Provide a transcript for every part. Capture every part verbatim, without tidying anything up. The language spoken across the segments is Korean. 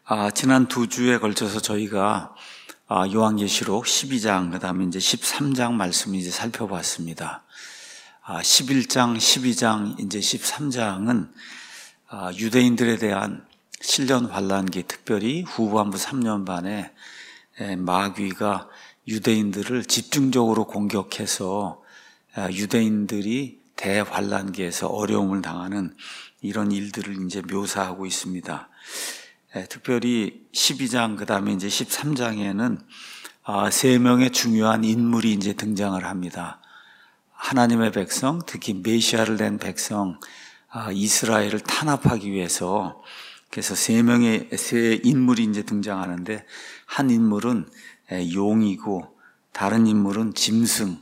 아, 지난 두 주에 걸쳐서 저희가 아, 요한계시록 십이 장, 그 다음에 이제 십삼 장 말씀을 이제 살펴봤습니다. 아, 십일 장, 십이 장, 이제 십삼 장은 아, 유대인들에 대한 칠 년 환란기, 특별히 후반부 삼 년 반에 에, 마귀가 유대인들을 집중적으로 공격해서 아, 유대인들이 대환란기에서 어려움을 당하는 이런 일들을 이제 묘사하고 있습니다. 예, 특별히 십이 장, 그 다음에 이제 십삼 장에는 아, 세 명의 중요한 인물이 이제 등장을 합니다. 하나님의 백성, 특히 메시아를 낸 백성, 아, 이스라엘을 탄압하기 위해서 그래서 세 명의 세 인물이 이제 등장하는데 한 인물은 예, 용이고 다른 인물은 짐승,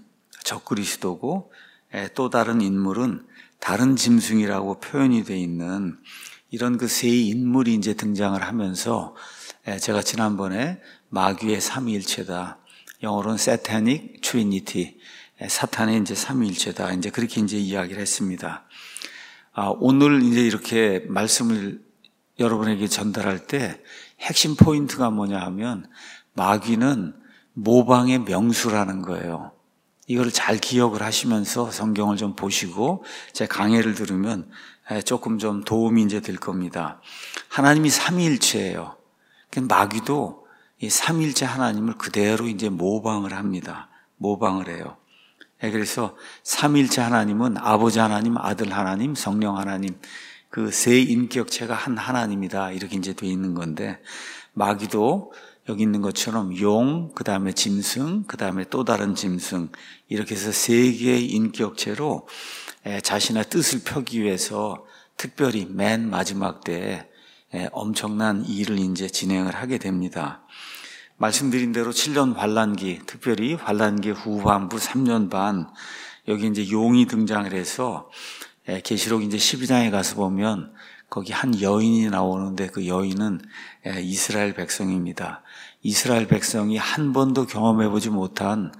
적그리스도고 예, 또 다른 인물은 다른 짐승이라고 표현이 되어 있는 이런 그 세 인물이 이제 등장을 하면서 제가 지난번에 마귀의 삼위일체다, 영어로는 Satanic Trinity, 사탄의 이제 삼위일체다, 이제 그렇게 이제 이야기를 했습니다. 아, 오늘 이제 이렇게 말씀을 여러분에게 전달할 때 핵심 포인트가 뭐냐 하면 마귀는 모방의 명수라는 거예요. 이걸 잘 기억을 하시면서 성경을 좀 보시고 제 강해를 들으면 조금 좀 도움이 이제 될 겁니다. 하나님이 삼위일체예요. 마귀도 이 삼위일체 하나님을 그대로 이제 모방을 합니다. 모방을 해요. 그래서 삼위일체 하나님은 아버지 하나님, 아들 하나님, 성령 하나님, 그 세 인격체가 한 하나님이다, 이렇게 이제 돼 있는 건데, 마귀도 여기 있는 것처럼 용, 그 다음에 짐승, 그 다음에 또 다른 짐승, 이렇게 해서 세 개의 인격체로 자신의 뜻을 펴기 위해서 특별히 맨 마지막 때에 엄청난 일을 이제 진행을 하게 됩니다. 말씀드린 대로 칠 년 환란기, 특별히 환란기 후반부 삼 년 반, 여기 이제 용이 등장을 해서 계시록 이제 십이 장에 가서 보면 거기 한 여인이 나오는데 그 여인은 이스라엘 백성입니다. 이스라엘 백성이 한 번도 경험해보지 못한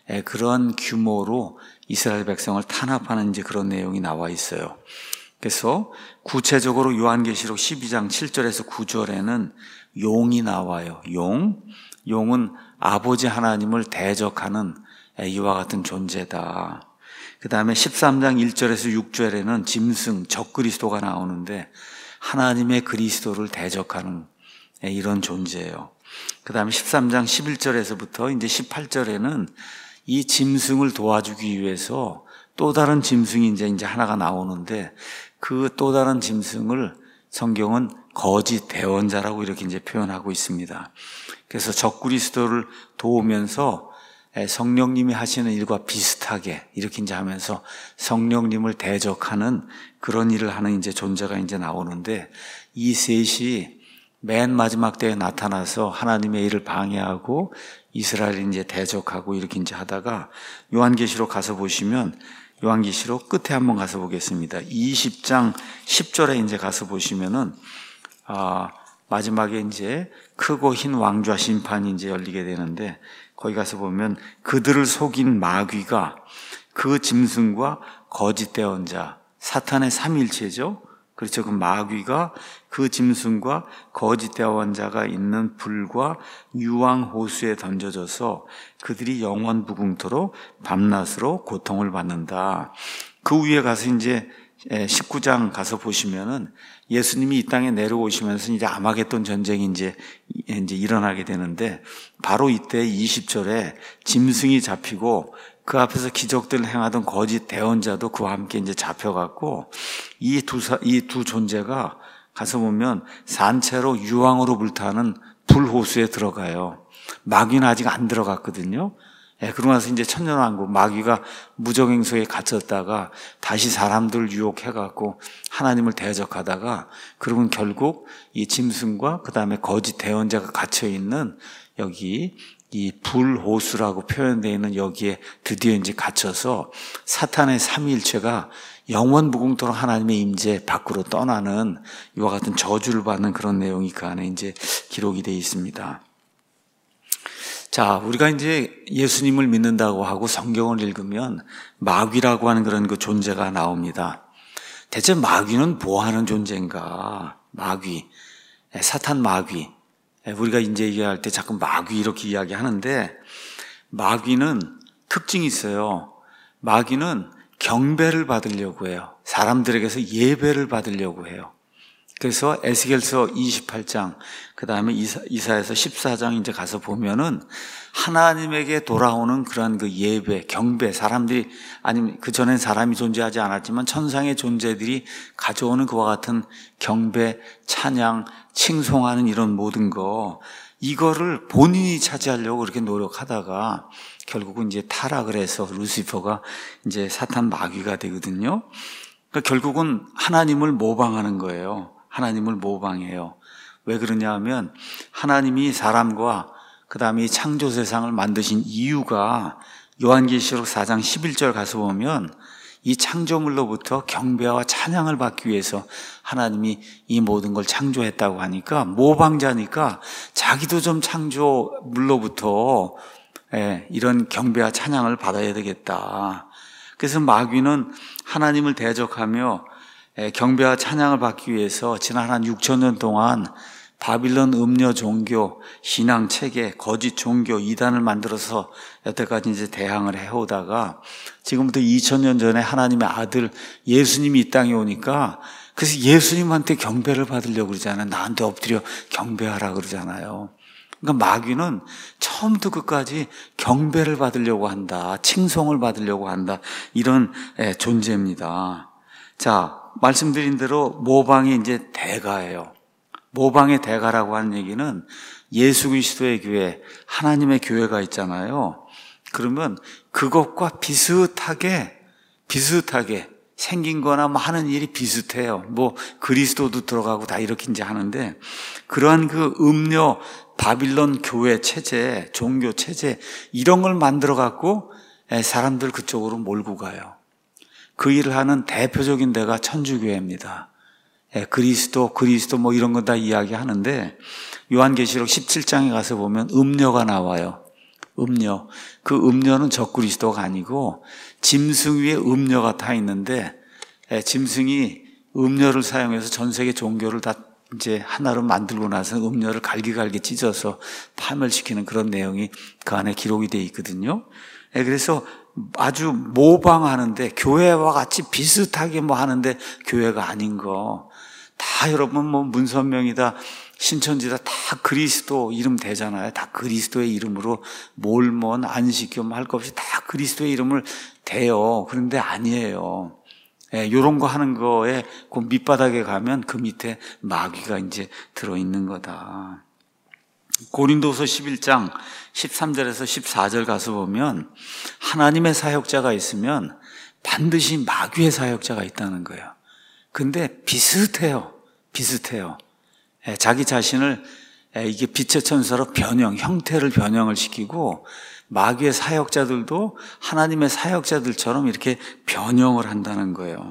그런 규모로 이스라엘 백성을 탄압하는 이제 그런 내용이 나와 있어요. 그래서 구체적으로 요한계시록 십이 장 칠 절에서 구 절에는 용이 나와요. 용. 용은 아버지 하나님을 대적하는 이와 같은 존재다. 그 다음에 십삼 장 일 절에서 육 절에는 짐승, 적그리스도가 나오는데 하나님의 그리스도를 대적하는 이런 존재예요. 그 다음에 십삼 장 십일 절에서부터 이제 십팔 절에는 이 짐승을 도와주기 위해서 또 다른 짐승이 이제 이제 하나가 나오는데 그 또 다른 짐승을 성경은 거짓 대언자라고 이렇게 이제 표현하고 있습니다. 그래서 적그리스도를 도우면서 성령님이 하시는 일과 비슷하게 이렇게 이제 하면서 성령님을 대적하는 그런 일을 하는 이제 존재가 이제 나오는데 이 셋이 맨 마지막 때에 나타나서 하나님의 일을 방해하고 이스라엘을 이제 대적하고 이렇게 이제 하다가 요한계시록 가서 보시면 요한계시록 끝에 한번 가서 보겠습니다. 이십 장 십 절에 이제 가서 보시면은 아, 마지막에 이제 크고 흰 왕좌 심판이 이제 열리게 되는데 거기 가서 보면 그들을 속인 마귀가 그 짐승과 거짓 대언자, 사탄의 삼위일체죠. 그렇죠. 그 마귀가 그 짐승과 거짓 대언자가 있는 불과 유황 호수에 던져져서 그들이 영원 무궁토로 밤낮으로 고통을 받는다. 그 위에 가서 이제 십구 장 가서 보시면은 예수님이 이 땅에 내려오시면서 이제 아마겟돈 전쟁이 이제, 이제 일어나게 되는데 바로 이때 이십 절에 짐승이 잡히고 그 앞에서 기적들을 행하던 거짓 대언자도 그와 함께 이제 잡혀갖고 이 두, 이 두 존재가 가서 보면 산채로 유황으로 불타는 불호수에 들어가요. 마귀는 아직 안 들어갔거든요. 예, 그러고 나서 이제 천년왕국, 마귀가 무적행소에 갇혔다가 다시 사람들을 유혹해갖고 하나님을 대적하다가 그러면 결국 이 짐승과 그 다음에 거짓 대언자가 갇혀있는 여기 이 불호수라고 표현되어 있는 여기에 드디어 이제 갇혀서 사탄의 삼위일체가 영원 무궁토록 하나님의 임재 밖으로 떠나는 이와 같은 저주를 받는 그런 내용이 그 안에 이제 기록이 되어 있습니다. 자, 우리가 이제 예수님을 믿는다고 하고 성경을 읽으면 마귀라고 하는 그런 그 존재가 나옵니다. 대체 마귀는 뭐 하는 존재인가? 마귀, 사탄 마귀. 우리가 이제 얘기할 때 자꾸 마귀 이렇게 이야기하는데, 마귀는 특징이 있어요. 마귀는 경배를 받으려고 해요. 사람들에게서 예배를 받으려고 해요. 그래서 에스겔서 이십팔 장, 그 다음에 이사, 이사에서 십사 장 이제 가서 보면은 하나님에게 돌아오는 그런 그 예배, 경배, 사람들이, 아니면 그 전엔 사람이 존재하지 않았지만 천상의 존재들이 가져오는 그와 같은 경배, 찬양, 칭송하는 이런 모든 거, 이거를 본인이 차지하려고 그렇게 노력하다가 결국은 이제 타락을 해서 루시퍼가 이제 사탄 마귀가 되거든요. 그러니까 결국은 하나님을 모방하는 거예요. 하나님을 모방해요. 왜 그러냐 하면 하나님이 사람과 그 다음에 이 창조 세상을 만드신 이유가 요한계시록 사 장 십일 절 가서 보면 이 창조물로부터 경배와 찬양을 받기 위해서 하나님이 이 모든 걸 창조했다고 하니까, 모방자니까 자기도 좀 창조물로부터 이런 경배와 찬양을 받아야 되겠다. 그래서 마귀는 하나님을 대적하며 경배와 찬양을 받기 위해서 지난 한 육천 년 동안 바빌론 음녀 종교, 신앙 체계, 거짓 종교, 이단을 만들어서 여태까지 이제 대항을 해오다가 지금부터 이천 년 전에 하나님의 아들 예수님이 이 땅에 오니까, 그래서 예수님한테 경배를 받으려고 그러잖아요. 나한테 엎드려 경배하라 그러잖아요. 그러니까 마귀는 처음부터 끝까지 경배를 받으려고 한다, 칭송을 받으려고 한다, 이런 존재입니다. 자, 말씀드린 대로 모방이 이제 대가예요. 모방의 대가라고 하는 얘기는 예수 그리스도의 교회, 하나님의 교회가 있잖아요. 그러면 그것과 비슷하게 비슷하게 생긴 거나 뭐 하는 일이 비슷해요. 뭐 그리스도도 들어가고 다 이렇게 이제 하는데, 그러한 그 음료 바빌론 교회 체제, 종교 체제, 이런 걸 만들어 갖고 사람들 그쪽으로 몰고 가요. 그 일을 하는 대표적인 데가 천주교회입니다. 그리스도, 그리스도 뭐 이런 거 다 이야기하는데, 요한계시록 십칠 장에 가서 보면 음료가 나와요. 음료. 그 음료는 적그리스도가 아니고 짐승 위에 음료가 타 있는데, 짐승이 음료를 사용해서 전 세계 종교를 다 이제 하나로 만들고 나서 음료를 갈기갈기 찢어서 파멸시키는 그런 내용이 그 안에 기록이 되어 있거든요. 그래서 아주 모방하는데, 교회와 같이 비슷하게 뭐 하는데 교회가 아닌 거 다, 여러분 뭐 문선명이다, 신천지다, 다 그리스도 이름 되잖아요. 다 그리스도의 이름으로 몰몬, 안식교 할 것 없이 다 그리스도의 이름을 대요. 그런데 아니에요. 예, 요런 거 하는 거에 그 밑바닥에 가면 그 밑에 마귀가 이제 들어있는 거다. 고린도서 십일 장 십삼 절에서 십사 절 가서 보면 하나님의 사역자가 있으면 반드시 마귀의 사역자가 있다는 거예요. 근데 비슷해요. 비슷해요. 자기 자신을 이게 빛의 천사로 변형, 형태를 변형을 시키고, 마귀의 사역자들도 하나님의 사역자들처럼 이렇게 변형을 한다는 거예요.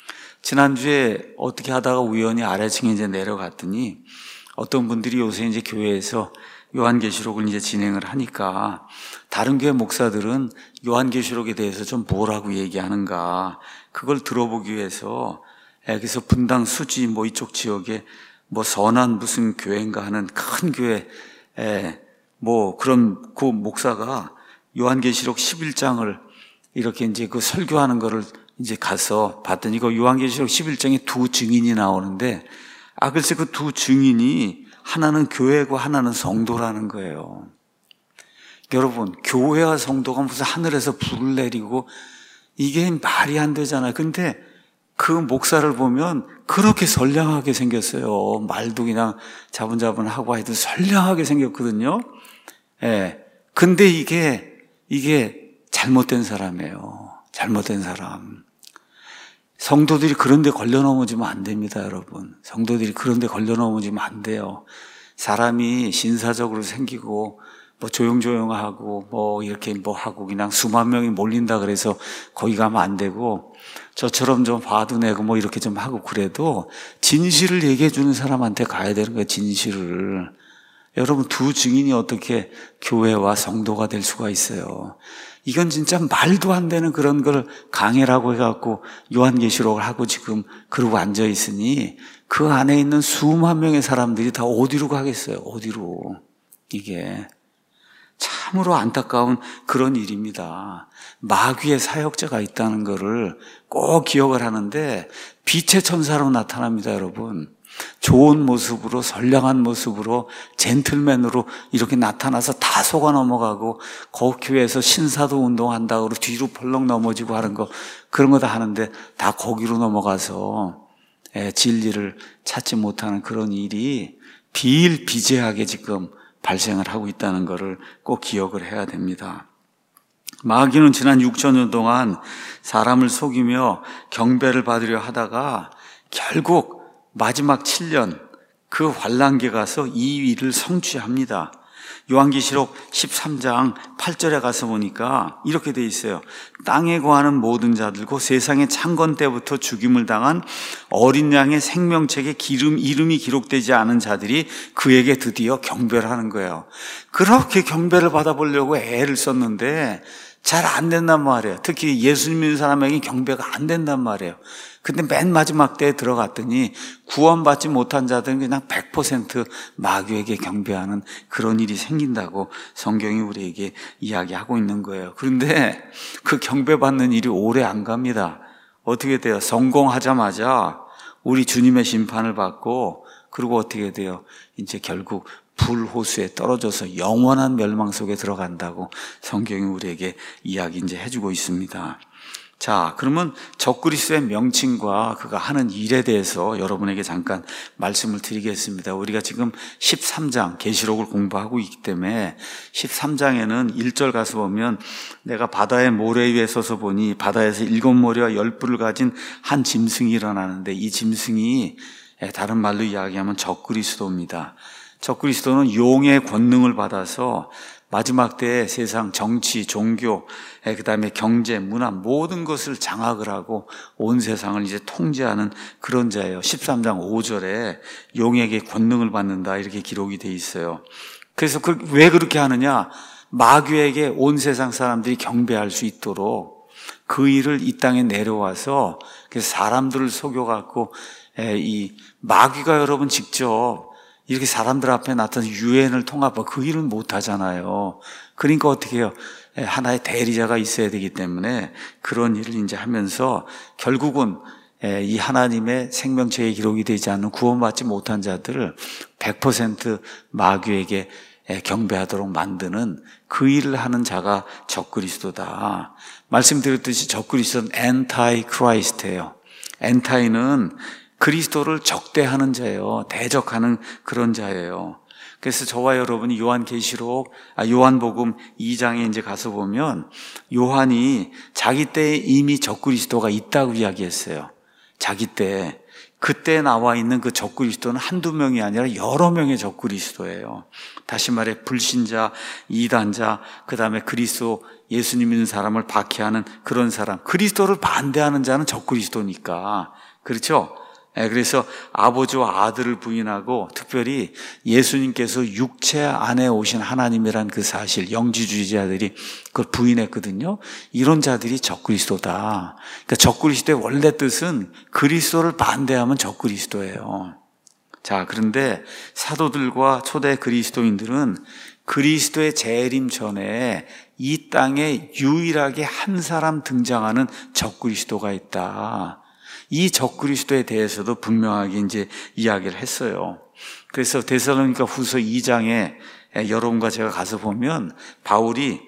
지난주에 어떻게 하다가 우연히 아래층에 이제 내려갔더니 어떤 분들이 요새 이제 교회에서 요한계시록을 이제 진행을 하니까 다른 교회 목사들은 요한계시록에 대해서 좀 뭐라고 얘기하는가, 그걸 들어보기 위해서 그래서 분당 수지 뭐 이쪽 지역에 뭐 선한 무슨 교회인가 하는 큰 교회 뭐 그런 그 목사가 요한계시록 십일 장을 이렇게 이제 그 설교하는 거를 이제 가서 봤더니 그 요한계시록 십일 장에 두 증인이 나오는데, 아 글쎄 그 두 증인이 하나는 교회고 하나는 성도라는 거예요. 여러분, 교회와 성도가 무슨 하늘에서 불을 내리고 이게 말이 안 되잖아요. 근데 그 목사를 보면 그렇게 선량하게 생겼어요. 말도 그냥 자분자분하고 하여튼 선량하게 생겼거든요. 예. 근데 이게, 이게 잘못된 사람이에요. 잘못된 사람. 성도들이 그런 데 걸려 넘어지면 안 됩니다, 여러분. 성도들이 그런 데 걸려 넘어지면 안 돼요. 사람이 신사적으로 생기고, 뭐 조용조용하고, 뭐 이렇게 뭐 하고 그냥 수만 명이 몰린다 그래서 거기 가면 안 되고, 저처럼 좀 화도 내고 뭐 이렇게 좀 하고 그래도 진실을 얘기해 주는 사람한테 가야 되는 거예요, 진실을. 여러분, 두 증인이 어떻게 교회와 성도가 될 수가 있어요? 이건 진짜 말도 안 되는 그런 걸 강해라고 해갖고 요한계시록을 하고 지금 그러고 앉아 있으니 그 안에 있는 수만 명의 사람들이 다 어디로 가겠어요? 어디로? 이게 참으로 안타까운 그런 일입니다. 마귀의 사역자가 있다는 것을 꼭 기억을 하는데 빛의 천사로 나타납니다, 여러분. 좋은 모습으로, 선량한 모습으로, 젠틀맨으로 이렇게 나타나서 다 속아 넘어가고 그 교회에서 신사도 운동한다고 뒤로 벌렁 넘어지고 하는 거, 그런 거 다 하는데 다 거기로 넘어가서 진리를 찾지 못하는 그런 일이 비일비재하게 지금 발생을 하고 있다는 것을 꼭 기억을 해야 됩니다. 마귀는 지난 육천 년 동안 사람을 속이며 경배를 받으려 하다가 결국 마지막 칠 년 그 환란기에 가서 이 일을 성취합니다. 요한계시록 십삼 장 팔 절에 가서 보니까 이렇게 돼 있어요. 땅에 거하는 모든 자들고 세상의 창건 때부터 죽임을 당한 어린 양의 생명책에 기름, 이름이 기록되지 않은 자들이 그에게 드디어 경배를 하는 거예요. 그렇게 경배를 받아보려고 애를 썼는데 잘 안 된단 말이에요. 특히 예수님 믿는 사람에게 경배가 안 된단 말이에요. 근데 맨 마지막 때에 들어갔더니 구원받지 못한 자들은 그냥 백 퍼센트 마귀에게 경배하는 그런 일이 생긴다고 성경이 우리에게 이야기하고 있는 거예요. 그런데 그 경배받는 일이 오래 안 갑니다. 어떻게 돼요? 성공하자마자 우리 주님의 심판을 받고 그리고 어떻게 돼요? 이제 결국 불호수에 떨어져서 영원한 멸망 속에 들어간다고 성경이 우리에게 이야기 이제 해주고 있습니다. 자, 그러면 적그리스도의 명칭과 그가 하는 일에 대해서 여러분에게 잠깐 말씀을 드리겠습니다. 우리가 지금 십삼 장 계시록을 공부하고 있기 때문에 십삼 장에는 일 절 가서 보면 내가 바다의 모래 위에 서서 보니 바다에서 일곱 모래와 열 뿔을 가진 한 짐승이 일어나는데 이 짐승이 다른 말로 이야기하면 적그리스도입니다. 적그리스도는 용의 권능을 받아서 마지막 때에 세상 정치, 종교, 그 다음에 경제, 문화 모든 것을 장악을 하고 온 세상을 이제 통제하는 그런 자예요. 십삼 장 오 절에 용에게 권능을 받는다 이렇게 기록이 돼 있어요. 그래서 그 왜 그렇게 하느냐? 마귀에게 온 세상 사람들이 경배할 수 있도록 그 일을 이 땅에 내려와서 그래서 사람들을 속여갖고 이 마귀가 여러분 직접 이렇게 사람들 앞에 나타나서 유엔을 통합하고 그 일은 못 하잖아요. 그러니까 어떻게 해요? 하나의 대리자가 있어야 되기 때문에 그런 일을 이제 하면서 결국은 이 하나님의 생명체에 기록이 되지 않는 구원받지 못한 자들을 백 퍼센트 마귀에게 경배하도록 만드는 그 일을 하는 자가 적그리스도다. 말씀드렸듯이 적그리스도는 엔타이 크라이스트예요. 엔타이는 그리스도를 적대하는 자예요. 대적하는 그런 자예요. 그래서 저와 여러분이 요한계시록, 아, 요한복음 이 장에 이제 가서 보면 요한이 자기 때에 이미 적그리스도가 있다고 이야기했어요. 자기 때. 그때 나와 있는 그 적그리스도는 한두 명이 아니라 여러 명의 적그리스도예요. 다시 말해 불신자, 이단자, 그 다음에 그리스도 예수님 믿는 사람을 박해하는 그런 사람. 그리스도를 반대하는 자는 적그리스도니까. 그렇죠? 그래서 아버지와 아들을 부인하고 특별히 예수님께서 육체 안에 오신 하나님이란 그 사실, 영지주의자들이 그걸 부인했거든요. 이런 자들이 적그리스도다. 그러니까 적그리스도의 원래 뜻은 그리스도를 반대하면 적그리스도예요. 자, 그런데 사도들과 초대 그리스도인들은 그리스도의 재림 전에 이 땅에 유일하게 한 사람 등장하는 적그리스도가 있다. 이 적그리스도에 대해서도 분명하게 이제 이야기를 했어요. 그래서 데살로니가 후서 이 장에 여러분과 제가 가서 보면 바울이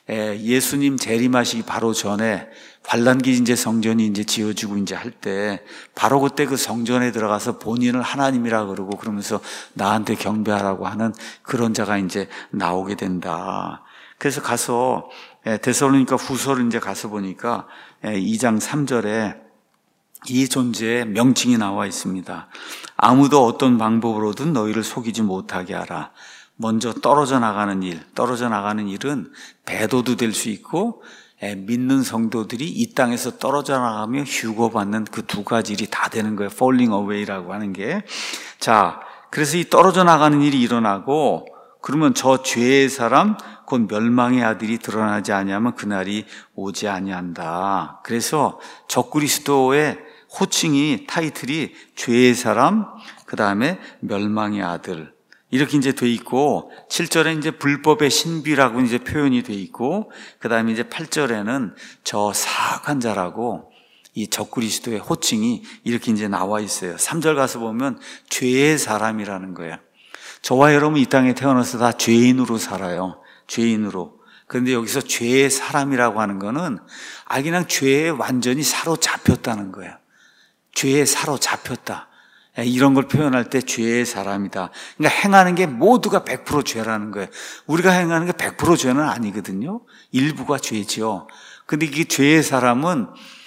예수님 재림하시기 바로 전에 환란기 이제 성전이 이제 지어지고 이제 할 때 바로 그때 그 성전에 들어가서 본인을 하나님이라 그러고 그러면서 나한테 경배하라고 하는 그런 자가 이제 나오게 된다. 그래서 가서 데살로니가 후서를 이제 가서 보니까 이 장 삼 절에 이 존재의 명칭이 나와 있습니다. 아무도 어떤 방법으로든 너희를 속이지 못하게 하라. 먼저 떨어져 나가는 일, 떨어져 나가는 일은 배도도 될 수 있고 믿는 성도들이 이 땅에서 떨어져 나가며 휴거받는 그 두 가지 일이 다 되는 거예요. falling away라고 하는 게. 자, 그래서 이 떨어져 나가는 일이 일어나고 그러면 저 죄의 사람, 곧 멸망의 아들이 드러나지 아니하면 그날이 오지 아니한다. 그래서 적그리스도의 호칭이, 타이틀이 죄의 사람, 그 다음에 멸망의 아들, 이렇게 이제 돼 있고, 칠 절에 이제 불법의 신비라고 이제 표현이 돼 있고, 그 다음에 이제 팔 절에는 저 사악한 자라고 이 적그리스도의 호칭이 이렇게 이제 나와 있어요. 삼 절 가서 보면 죄의 사람이라는 거예요. 저와 여러분 이 땅에 태어나서 다 죄인으로 살아요. 죄인으로. 그런데 여기서 죄의 사람이라고 하는 거는 아 그냥 죄에 완전히 사로잡혔다는 거예요. 죄에 사로잡혔다. 이런 걸 표현할 때 죄의 사람이다. 그러니까 행하는 게 모두가 백 퍼센트 죄라는 거예요. 우리가 행하는 게 백 퍼센트 죄는 아니거든요. 일부가 죄죠. 근데 이 죄의 사람은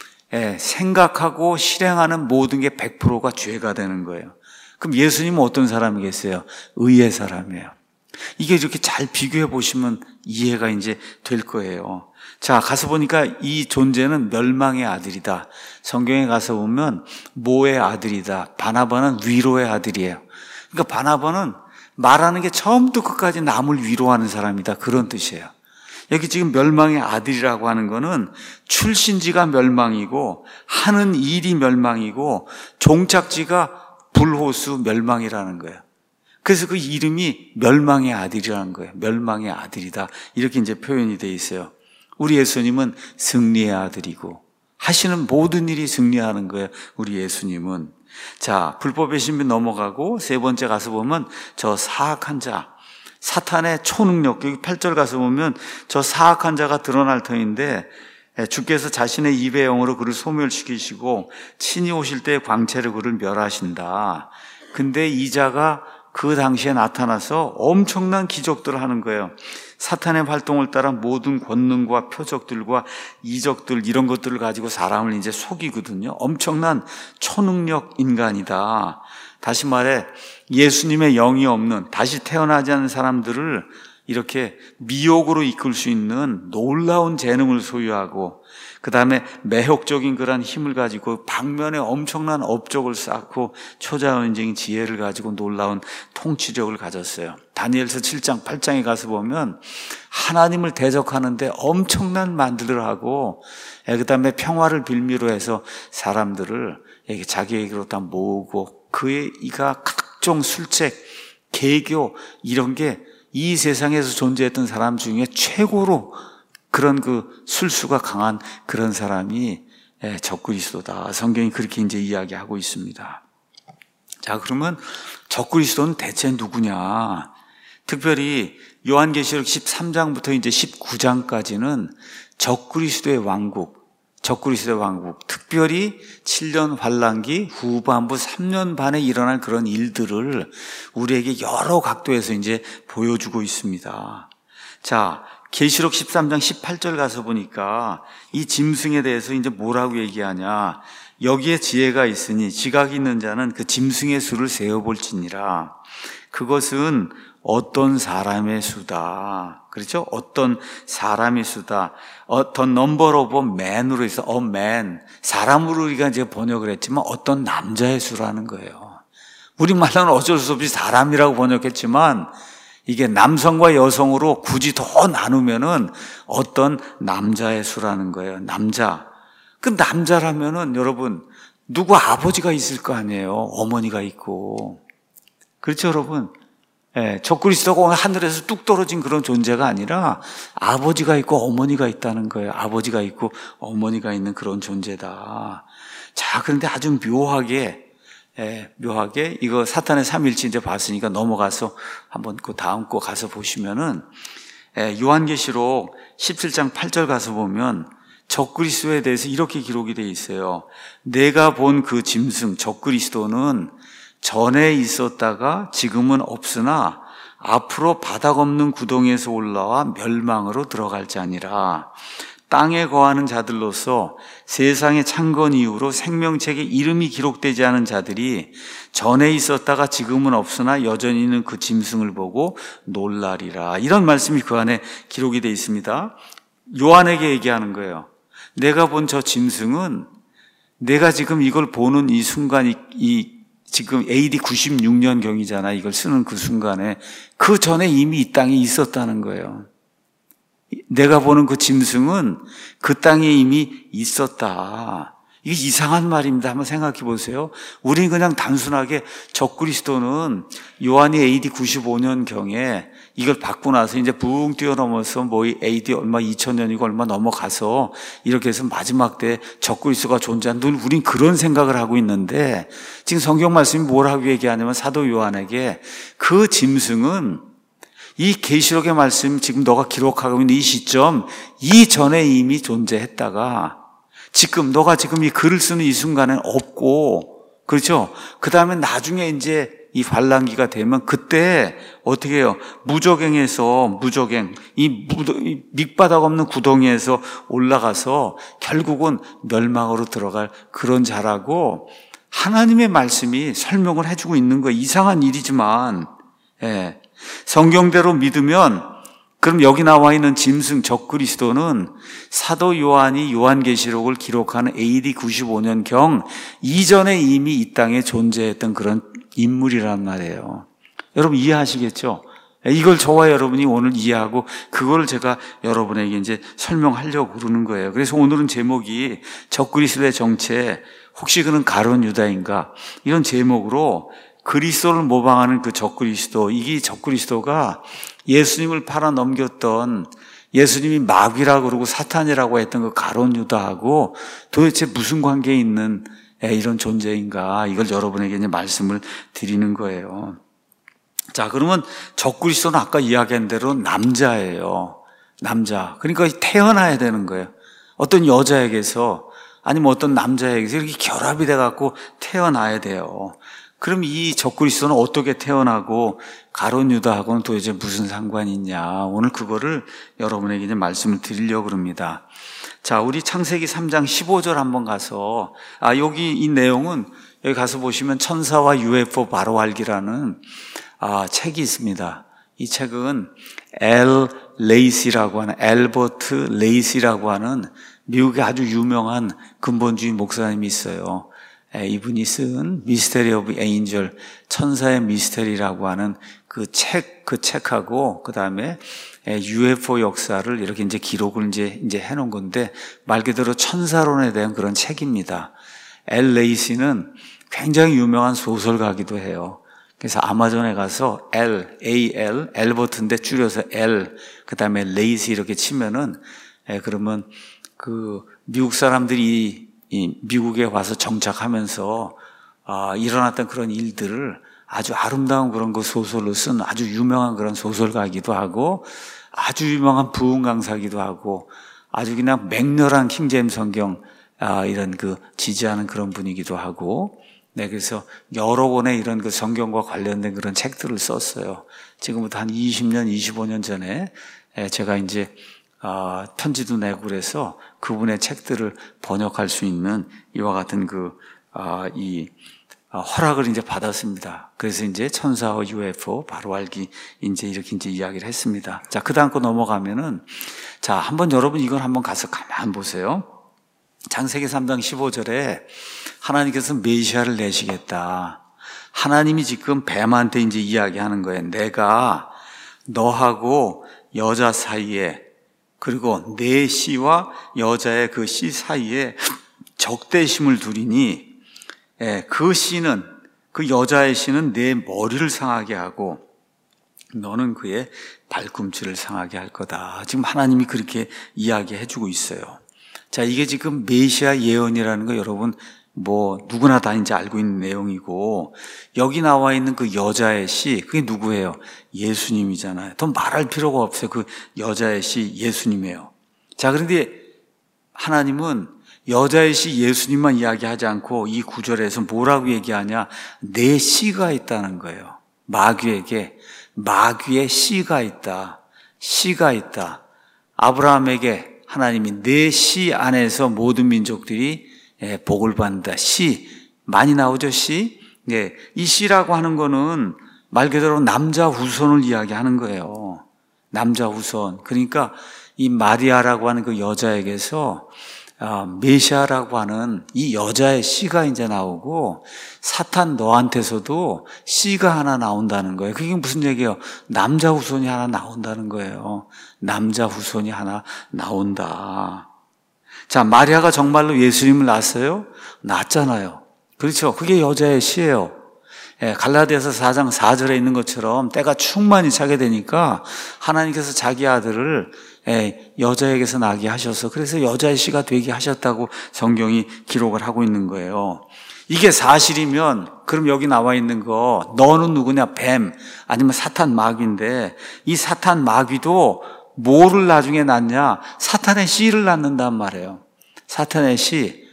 생각하고 실행하는 모든 게 백 퍼센트가 죄가 되는 거예요. 그럼 예수님은 어떤 사람이겠어요? 의의 사람이에요. 이게 이렇게 잘 비교해 보시면 이해가 이제 될 거예요. 자, 가서 보니까 이 존재는 멸망의 아들이다. 성경에 가서 보면 모의 아들이다. 바나바는 위로의 아들이에요. 그러니까 바나바는 말하는 게 처음부터 끝까지 남을 위로하는 사람이다. 그런 뜻이에요. 여기 지금 멸망의 아들이라고 하는 거는 출신지가 멸망이고 하는 일이 멸망이고 종착지가 불호수 멸망이라는 거예요. 그래서 그 이름이 멸망의 아들이라는 거예요. 멸망의 아들이다. 이렇게 이제 표현이 되어 있어요. 우리 예수님은 승리의 아들이고 하시는 모든 일이 승리하는 거예요. 우리 예수님은. 자, 불법의 신비 넘어가고 세 번째 가서 보면 저 사악한 자, 사탄의 초능력, 여기 팔 절 가서 보면 저 사악한 자가 드러날 터인데 주께서 자신의 입의 영으로 그를 소멸시키시고 친히 오실 때 광채로 그를 멸하신다. 근데 이 자가 그 당시에 나타나서 엄청난 기적들을 하는 거예요. 사탄의 활동을 따라 모든 권능과 표적들과 이적들 이런 것들을 가지고 사람을 이제 속이거든요. 엄청난 초능력 인간이다. 다시 말해 예수님의 영이 없는 다시 태어나지 않은 사람들을 이렇게 미혹으로 이끌 수 있는 놀라운 재능을 소유하고 그 다음에 매혹적인 그런 힘을 가지고 방면에 엄청난 업적을 쌓고 초자연적인 지혜를 가지고 놀라운 통치력을 가졌어요. 다니엘서 칠 장 팔 장에 가서 보면 하나님을 대적하는데 엄청난 만들을 하고 그 다음에 평화를 빌미로 해서 사람들을 자기에게로 다 모으고 그의 이가 각종 술책, 개교 이런 게 이 세상에서 존재했던 사람 중에 최고로 그런 그 술수가 강한 그런 사람이 적그리스도다. 성경이 그렇게 이제 이야기하고 있습니다. 자, 그러면 적그리스도는 대체 누구냐? 특별히 요한계시록 십삼 장부터 이제 십구 장까지는 적그리스도의 왕국, 적그리스도의 왕국, 특별히 칠 년 환란기 후반부 삼 년 반에 일어날 그런 일들을 우리에게 여러 각도에서 이제 보여주고 있습니다. 자, 계시록 십삼 장 십팔 절 가서 보니까 이 짐승에 대해서 이제 뭐라고 얘기하냐. 여기에 지혜가 있으니 지각이 있는 자는 그 짐승의 수를 세어볼지니라. 그것은 어떤 사람의 수다. 그렇죠? 어떤 사람의 수다. 어떤 number of man으로 해서 a man. 사람으로 우리가 이제 번역을 했지만 어떤 남자의 수라는 거예요. 우리말로는 어쩔 수 없이 사람이라고 번역했지만 이게 남성과 여성으로 굳이 더 나누면은 어떤 남자의 수라는 거예요. 남자. 그 남자라면은 여러분 누구 아버지가 있을 거 아니에요. 어머니가 있고. 그렇죠, 여러분? 예, 적그리스도가 하늘에서 뚝 떨어진 그런 존재가 아니라 아버지가 있고 어머니가 있다는 거예요. 아버지가 있고 어머니가 있는 그런 존재다. 자, 그런데 아주 묘하게 예, 묘하게 이거 사탄의 삼일체 이제 봤으니까 넘어가서 한번 그 다음 거 가서 보시면은 예, 요한계시록 십칠 장 팔 절 가서 보면 적그리스도에 대해서 이렇게 기록이 되어 있어요. 내가 본 그 짐승 적그리스도는 전에 있었다가 지금은 없으나 앞으로 바닥 없는 구덩이에서 올라와 멸망으로 들어갈 자니라. 땅에 거하는 자들로서 세상의 창건 이후로 생명책에 이름이 기록되지 않은 자들이 전에 있었다가 지금은 없으나 여전히 있는 그 짐승을 보고 놀라리라. 이런 말씀이 그 안에 기록이 되어 있습니다. 요한에게 얘기하는 거예요. 내가 본 저 짐승은 내가 지금 이걸 보는 이 순간이 이 지금 에이디 구십육 년경이잖아. 이걸 쓰는 그 순간에 그 전에 이미 이 땅에 있었다는 거예요. 내가 보는 그 짐승은 그 땅에 이미 있었다. 이게 이상한 말입니다. 한번 생각해 보세요. 우리는 그냥 단순하게 적그리스도는 요한이 에이디 구십오 년경에 이걸 받고 나서 이제 붕 뛰어넘어서 뭐 에이디 얼마 이천 년이고 얼마 넘어가서 이렇게 해서 마지막 때 적그리스도가 존재한, 늘 우린 그런 생각을 하고 있는데, 지금 성경 말씀이 뭐라고 얘기하냐면 사도 요한에게 그 짐승은 이 계시록의 말씀, 지금 너가 기록하고 있는 이 시점 이전에 이미 존재했다가 지금 너가 지금 이 글을 쓰는 이 순간엔 없고, 그렇죠? 그 다음에 나중에 이제 이 환란기가 되면 그때 어떻게 해요? 무저갱에서 무저갱, 이, 무도, 이 밑바닥 없는 구덩이에서 올라가서 결국은 멸망으로 들어갈 그런 자라고 하나님의 말씀이 설명을 해주고 있는 거예요. 이상한 일이지만, 예. 성경대로 믿으면, 그럼 여기 나와 있는 짐승 적그리스도는 사도 요한이 요한계시록을 기록하는 에이디 구십오 년경 이전에 이미 이 땅에 존재했던 그런 인물이란 말이에요. 여러분 이해하시겠죠? 이걸 저와 여러분이 오늘 이해하고 그걸 제가 여러분에게 이제 설명하려고 그러는 거예요. 그래서 오늘은 제목이 적그리스도의 정체, 혹시 그는 가룟 유다인가? 이런 제목으로 그리스도를 모방하는 그 적그리스도, 이게 적그리스도가 예수님을 팔아 넘겼던, 예수님이 마귀라고 그러고 사탄이라고 했던 그 가룟 유다하고 도대체 무슨 관계에 있는 이런 존재인가, 이걸 여러분에게 이제 말씀을 드리는 거예요. 자, 그러면 적그리스도는 아까 이야기한 대로 남자예요. 남자. 그러니까 태어나야 되는 거예요. 어떤 여자에게서 아니면 어떤 남자에게서 이렇게 결합이 돼갖고 태어나야 돼요. 그럼 이 적그리스도는 어떻게 태어나고 가룟 유다하고는 도대체 무슨 상관이 있냐, 오늘 그거를 여러분에게 이제 말씀을 드리려고 합니다. 자, 우리 창세기 삼 장 십오 절 한번 가서, 아, 여기 이 내용은 여기 가서 보시면 천사와 유에프오 바로 알기라는 아, 책이 있습니다. 이 책은 엘 레이시라고 하는, 엘버트 레이시라고 하는 미국의 아주 유명한 근본주의 목사님이 있어요. 이분이 쓴 미스테리 오브 에인절, 천사의 미스테리라고 하는 그 책, 그 책하고 그 다음에 유에프오 역사를 이렇게 이제 기록을 이제 이제 해놓은 건데, 말 그대로 천사론에 대한 그런 책입니다. 엘 레이시는 굉장히 유명한 소설가기도 해요. 그래서 아마존에 가서 L, A L, 엘버트인데 줄여서 L, 그 다음에 레이시 이렇게 치면은, 예, 그러면 그 미국 사람들이 이 미국에 와서 정착하면서 아, 일어났던 그런 일들을 아주 아름다운 그런 그 소설로 쓴 아주 유명한 그런 소설가이기도 하고, 아주 유명한 부흥 강사기도 하고, 아주 그냥 맹렬한 킹제임스 성경 아, 이런 그 지지하는 그런 분이기도 하고, 네, 그래서 여러 권의 이런 그 성경과 관련된 그런 책들을 썼어요. 지금부터 한 이십 년, 이십오 년 전에 제가 이제 아, 편지도 내고 그래서 그분의 책들을 번역할 수 있는 이와 같은 그, 아, 이, 아, 허락을 이제 받았습니다. 그래서 이제 천사와 유에프오 바로 알기 이제 이렇게 이제 이야기를 했습니다. 자, 그 다음 거 넘어가면은, 자, 한번 여러분 이걸 한번 가서 가만 보세요. 창세기 삼 장 십오 절에 하나님께서 메시아를 내시겠다. 하나님이 지금 뱀한테 이제 이야기하는 거예요. 내가 너하고 여자 사이에, 그리고 내 씨와 여자의 그 씨 사이에 적대심을 두리니, 예, 그 씨는, 그 여자의 씨는 내 머리를 상하게 하고 너는 그의 발꿈치를 상하게 할 거다. 지금 하나님이 그렇게 이야기해 주고 있어요. 자, 이게 지금 메시아 예언이라는 거 여러분 뭐 누구나 다 이제 알고 있는 내용이고, 여기 나와 있는 그 여자의 씨, 그게 누구예요? 예수님이잖아요. 더 말할 필요가 없어요. 그 여자의 씨 예수님이에요. 자, 그런데 하나님은 여자의 씨 예수님만 이야기하지 않고 이 구절에서 뭐라고 얘기하냐? 내 씨가 있다는 거예요. 마귀에게, 마귀의 씨가 있다. 씨가 있다. 아브라함에게 하나님이 내 씨 안에서 모든 민족들이 복을 받는다. 씨, 많이 나오죠, 씨? 네, 이 씨라고 하는 거는 말 그대로 남자 후손을 이야기하는 거예요. 남자 후손. 그러니까 이 마리아라고 하는 그 여자에게서 아, 메시아라고 하는 이 여자의 씨가 이제 나오고 사탄 너한테서도 씨가 하나 나온다는 거예요. 그게 무슨 얘기예요? 남자 후손이 하나 나온다는 거예요. 남자 후손이 하나 나온다. 자, 마리아가 정말로 예수님을 낳았어요? 낳았잖아요. 그렇죠. 그게 여자의 씨예요. 예, 갈라디아서 사 장 사 절에 있는 것처럼 때가 충만히 차게 되니까 하나님께서 자기 아들을 예, 여자에게서 나게 하셔서 그래서 여자의 씨가 되게 하셨다고 성경이 기록을 하고 있는 거예요. 이게 사실이면 그럼 여기 나와 있는 거 너는 누구냐? 뱀 아니면 사탄 마귀인데 이 사탄 마귀도 뭐를 나중에 낳냐? 사탄의 씨를 낳는단 말이에요. 사탄의 씨,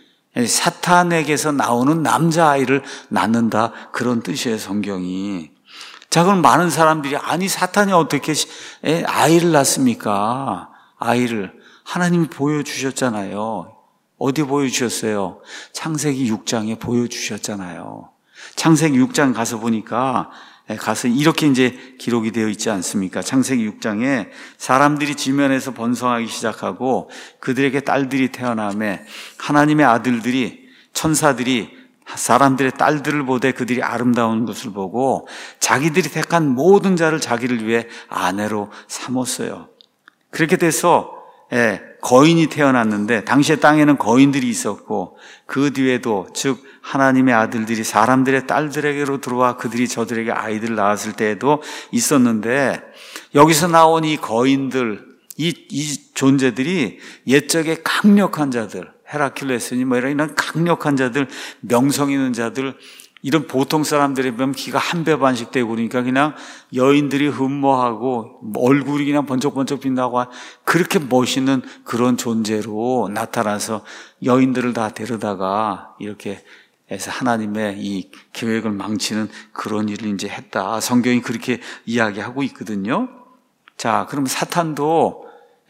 사탄에게서 나오는 남자아이를 낳는다 그런 뜻이에요, 성경이. 자, 그럼 많은 사람들이 아니 사탄이 어떻게 아이를 낳습니까? 아이를 하나님이 보여주셨잖아요. 어디 보여주셨어요? 창세기 육 장에 보여주셨잖아요. 창세기 육 장 가서 보니까 가서 이렇게 이제 기록이 되어 있지 않습니까? 창세기 육 장에 사람들이 지면에서 번성하기 시작하고 그들에게 딸들이 태어나매 하나님의 아들들이 천사들이 사람들의 딸들을 보되 그들이 아름다운 것을 보고 자기들이 택한 모든 자를 자기를 위해 아내로 삼았어요. 그렇게 돼서 예, 거인이 태어났는데 당시에 땅에는 거인들이 있었고 그 뒤에도 즉 하나님의 아들들이 사람들의 딸들에게로 들어와 그들이 저들에게 아이들을 낳았을 때에도 있었는데 여기서 나온 이 거인들, 이, 이 존재들이 옛적에 강력한 자들, 헤라큘레스니 뭐 이런 강력한 자들, 명성 있는 자들, 이런 보통 사람들에 보면 키가 한 배 반씩 되고 그러니까 그냥 여인들이 흠모하고 얼굴이 그냥 번쩍번쩍 빛나고 그렇게 멋있는 그런 존재로 나타나서 여인들을 다 데려다가 이렇게 해서 하나님의 이 계획을 망치는 그런 일을 이제 했다. 성경이 그렇게 이야기하고 있거든요. 자, 그럼 사탄도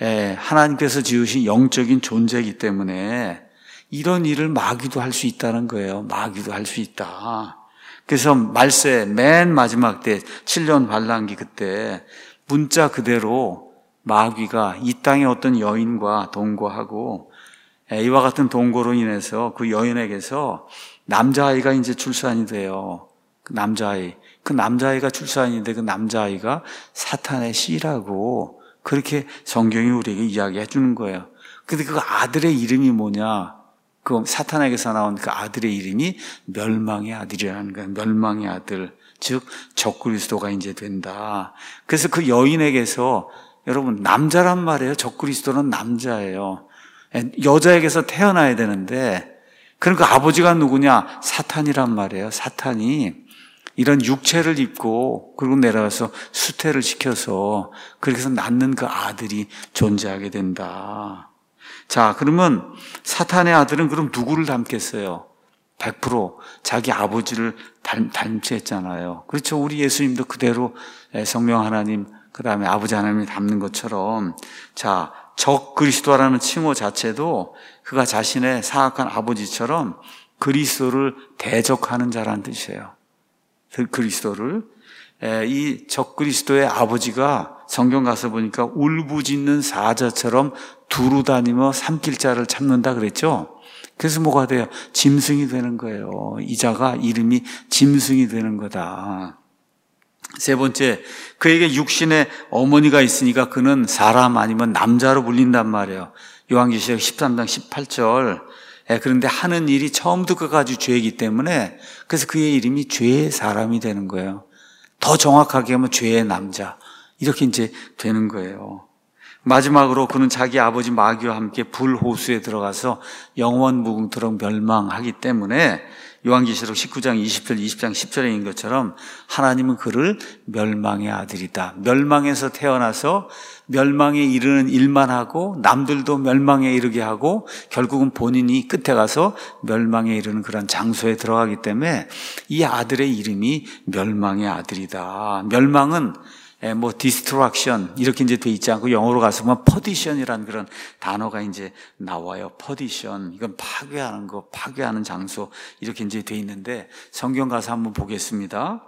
하나님께서 지으신 영적인 존재이기 때문에 이런 일을 마귀도 할 수 있다는 거예요. 마귀도 할 수 있다. 그래서 말세 맨 마지막 때 칠 년 환란기 그때 문자 그대로 마귀가 이 땅의 어떤 여인과 동거하고 이와 같은 동거로 인해서 그 여인에게서 남자아이가 이제 출산이 돼요. 그 남자아이. 그 남자아이가 출산이 돼 그 남자아이가 사탄의 씨라고 그렇게 성경이 우리에게 이야기해 주는 거예요. 근데 그 아들의 이름이 뭐냐? 그 사탄에게서 나온 그 아들의 이름이 멸망의 아들이라는 거예요. 멸망의 아들. 즉, 적그리스도가 이제 된다. 그래서 그 여인에게서 여러분, 남자란 말이에요. 적그리스도는 남자예요. 여자에게서 태어나야 되는데, 그러니까 아버지가 누구냐? 사탄이란 말이에요. 사탄이 이런 육체를 입고, 그리고 내려와서 수태를 시켜서, 그렇게 해서 낳는 그 아들이 존재하게 된다. 자, 그러면 사탄의 아들은 그럼 누구를 닮겠어요? 백 퍼센트 자기 아버지를 닮, 닮지 했잖아요. 그렇죠. 우리 예수님도 그대로 성령 하나님, 그 다음에 아버지 하나님을 닮는 것처럼, 자, 적 그리스도라는 칭호 자체도 그가 자신의 사악한 아버지처럼 그리스도를 대적하는 자라는 뜻이에요. 그리스도를. 이 적 그리스도의 아버지가 성경 가서 보니까 울부짖는 사자처럼 두루 다니며 삼킬자를 참는다 그랬죠. 그래서 뭐가 돼요? 짐승이 되는 거예요. 이 자가 이름이 짐승이 되는 거다. 세 번째, 그에게 육신의 어머니가 있으니까 그는 사람 아니면 남자로 불린단 말이에요. 요한계시록 십삼 장 십팔 절. 그런데 하는 일이 처음부터 끝까지 죄이기 때문에 그래서 그의 이름이 죄의 사람이 되는 거예요. 더 정확하게 하면 죄의 남자. 이렇게 이제 되는 거예요. 마지막으로 그는 자기 아버지 마귀와 함께 불호수에 들어가서 영원 무궁토록 멸망하기 때문에 요한계시록 십구 장 이십 절 이십 장 십 절에 있는 것처럼 하나님은 그를 멸망의 아들이다. 멸망에서 태어나서 멸망에 이르는 일만 하고 남들도 멸망에 이르게 하고 결국은 본인이 끝에 가서 멸망에 이르는 그런 장소에 들어가기 때문에 이 아들의 이름이 멸망의 아들이다. 멸망은 뭐 디스트럭션 이렇게 이제 돼 있지 않고 영어로 가서 보면 퍼디션이라는 그런 단어가 이제 나와요. 퍼디션 이건 파괴하는 거, 파괴하는 장소 이렇게 이제 돼 있는데 성경 가서 한번 보겠습니다.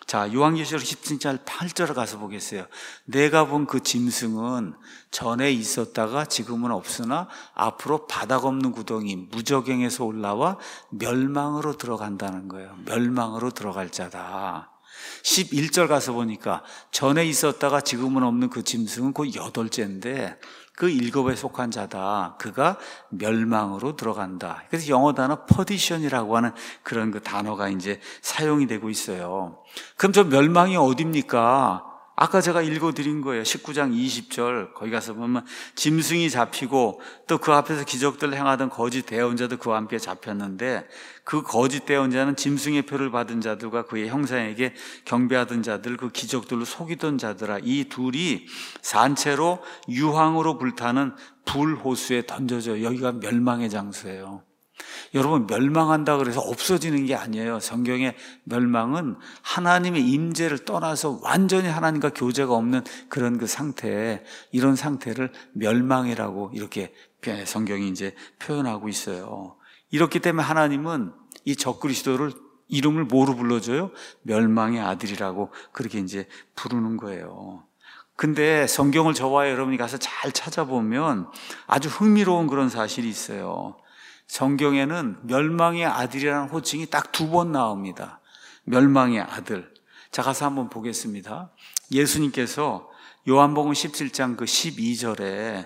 자, 요한계시록 십칠 장 팔 절에 가서 보겠어요. 내가 본 그 짐승은 전에 있었다가 지금은 없으나 앞으로 바닥 없는 구덩이 무저갱에서 올라와 멸망으로 들어간다는 거예요. 멸망으로 들어갈 자다. 십일 절 가서 보니까 전에 있었다가 지금은 없는 그 짐승은 곧 여덟째인데 그 일곱에 속한 자다. 그가 멸망으로 들어간다. 그래서 영어 단어 퍼디션이라고 하는 그런 그 단어가 이제 사용이 되고 있어요. 그럼 저 멸망이 어딥니까? 아까 제가 읽어드린 거예요. 십구 장 이십 절 거기 가서 보면 짐승이 잡히고 또 그 앞에서 기적들을 행하던 거짓 대언자도 그와 함께 잡혔는데 그 거짓 대언자는 짐승의 표를 받은 자들과 그의 형상에게 경배하던 자들, 그 기적들로 속이던 자들아, 이 둘이 산채로 유황으로 불타는 불호수에 던져져. 여기가 멸망의 장소예요. 여러분, 멸망한다 그래서 없어지는 게 아니에요. 성경의 멸망은 하나님의 임재를 떠나서 완전히 하나님과 교제가 없는 그런 그 상태, 이런 상태를 멸망이라고 이렇게 성경이 이제 표현하고 있어요. 이렇기 때문에 하나님은 이 적그리스도를 이름을 뭐로 불러줘요? 멸망의 아들이라고 그렇게 이제 부르는 거예요. 근데 성경을 저와 여러분이 가서 잘 찾아보면 아주 흥미로운 그런 사실이 있어요. 성경에는 멸망의 아들이라는 호칭이 딱 두 번 나옵니다. 멸망의 아들. 자, 가서 한번 보겠습니다. 예수님께서 요한복음 십칠 장 그 십이 절에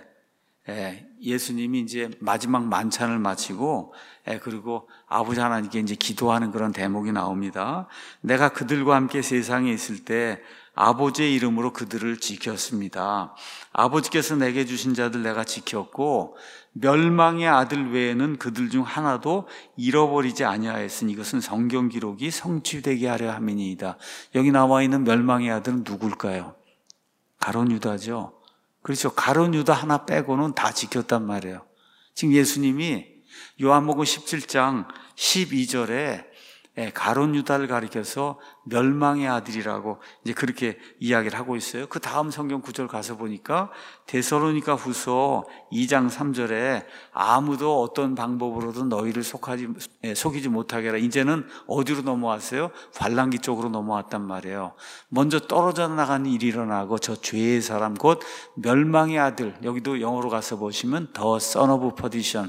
예수님이 이제 마지막 만찬을 마치고 그리고 아버지 하나님께 이제 기도하는 그런 대목이 나옵니다. 내가 그들과 함께 세상에 있을 때 아버지의 이름으로 그들을 지켰습니다. 아버지께서 내게 주신 자들 내가 지켰고 멸망의 아들 외에는 그들 중 하나도 잃어버리지 아니하였으니 이것은 성경 기록이 성취되게 하려 함이니이다. 여기 나와 있는 멸망의 아들은 누굴까요? 가룟 유다죠. 그렇죠. 가룟 유다 하나 빼고는 다 지켰단 말이에요. 지금 예수님이 요한복음 십칠 장 십이 절에 가룟 유다를 가리켜서 멸망의 아들이라고 이제 그렇게 이야기를 하고 있어요. 그 다음 성경 구절 가서 보니까 데살로니가 후서 이 장 삼 절에 아무도 어떤 방법으로든 너희를 속하지, 속이지 못하게 하라. 이제는 어디로 넘어왔어요? 환난기 쪽으로 넘어왔단 말이에요. 먼저 떨어져 나가는 일이 일어나고 저 죄의 사람 곧 멸망의 아들, 여기도 영어로 가서 보시면 The Son of Perdition,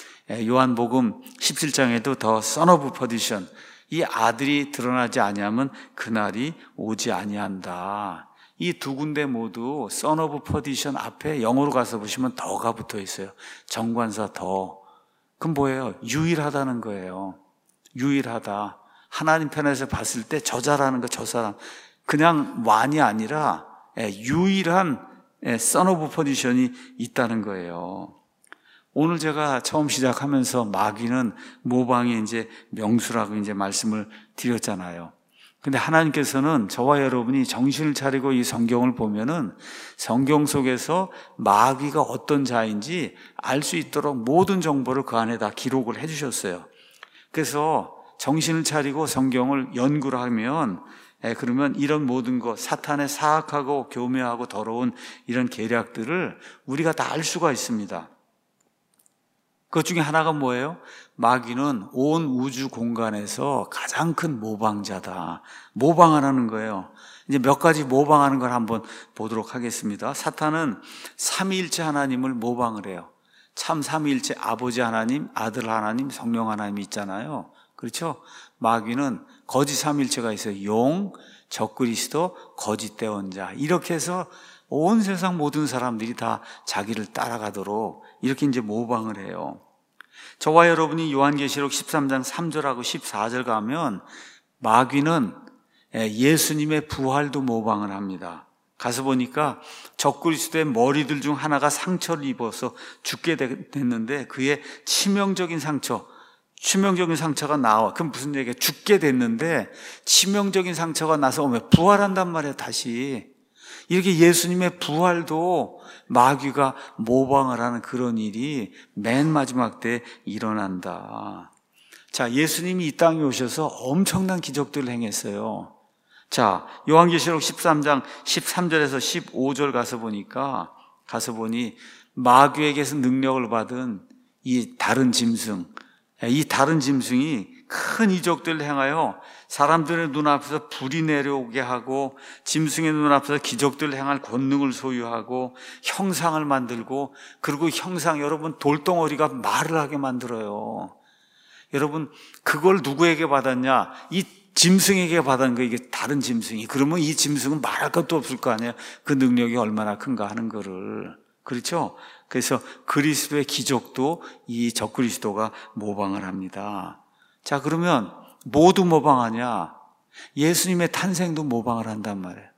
요한복음 십칠 장에도 The Son of Perdition, 이 아들이 드러나지 아니하면 그날이 오지 아니한다. 이 두 군데 모두 Son of Perdition 앞에 영어로 가서 보시면 더가 붙어 있어요. 정관사 더. 그럼 뭐예요? 유일하다는 거예요. 유일하다. 하나님 편에서 봤을 때 저자라는 거, 저 사람. 그냥 완이 아니라 유일한 Son of Perdition이 있다는 거예요. 오늘 제가 처음 시작하면서 마귀는 모방의 이제 명수라고 이제 말씀을 드렸잖아요. 근데 하나님께서는 저와 여러분이 정신을 차리고 이 성경을 보면은 성경 속에서 마귀가 어떤 자인지 알 수 있도록 모든 정보를 그 안에 다 기록을 해주셨어요. 그래서 정신을 차리고 성경을 연구를 하면 예, 그러면 이런 모든 것, 사탄의 사악하고 교묘하고 더러운 이런 계략들을 우리가 다 알 수가 있습니다. 그것 중에 하나가 뭐예요? 마귀는 온 우주 공간에서 가장 큰 모방자다. 모방하라는 거예요. 이제 몇 가지 모방하는 걸 한번 보도록 하겠습니다. 사탄은 삼위일체 하나님을 모방을 해요. 참 삼위일체 아버지 하나님, 아들 하나님, 성령 하나님이 있잖아요. 그렇죠? 마귀는 거짓 삼위일체가 있어요. 용, 적그리스도, 거짓 대언자. 이렇게 해서 온 세상 모든 사람들이 다 자기를 따라가도록 이렇게 이제 모방을 해요. 저와 여러분이 요한계시록 십삼 장 삼 절하고 십사 절 가면 마귀는 예수님의 부활도 모방을 합니다. 가서 보니까 적그리스도의 머리들 중 하나가 상처를 입어서 죽게 됐는데 그의 치명적인 상처, 치명적인 상처가 나와. 그럼 무슨 얘기야? 죽게 됐는데 치명적인 상처가 나서 오면 부활한단 말이에요, 다시. 이렇게 예수님의 부활도 마귀가 모방을 하는 그런 일이 맨 마지막 때 일어난다. 자, 예수님이 이 땅에 오셔서 엄청난 기적들을 행했어요. 자, 요한계시록 십삼 장 십삼 절에서 십오 절 가서 보니까, 가서 보니 마귀에게서 능력을 받은 이 다른 짐승, 이 다른 짐승이 큰 이적들을 행하여 사람들의 눈앞에서 불이 내려오게 하고 짐승의 눈앞에서 기적들을 행할 권능을 소유하고 형상을 만들고, 그리고 형상, 여러분 돌덩어리가 말을 하게 만들어요. 여러분 그걸 누구에게 받았냐? 이 짐승에게 받은 거, 이게 다른 짐승이. 그러면 이 짐승은 말할 것도 없을 거 아니에요. 그 능력이 얼마나 큰가 하는 거를. 그렇죠? 그래서 그리스도의 기적도 이 적그리스도가 모방을 합니다. 자, 그러면 모두 모방하냐? 예수님의 탄생도 모방을 한단 말이에요.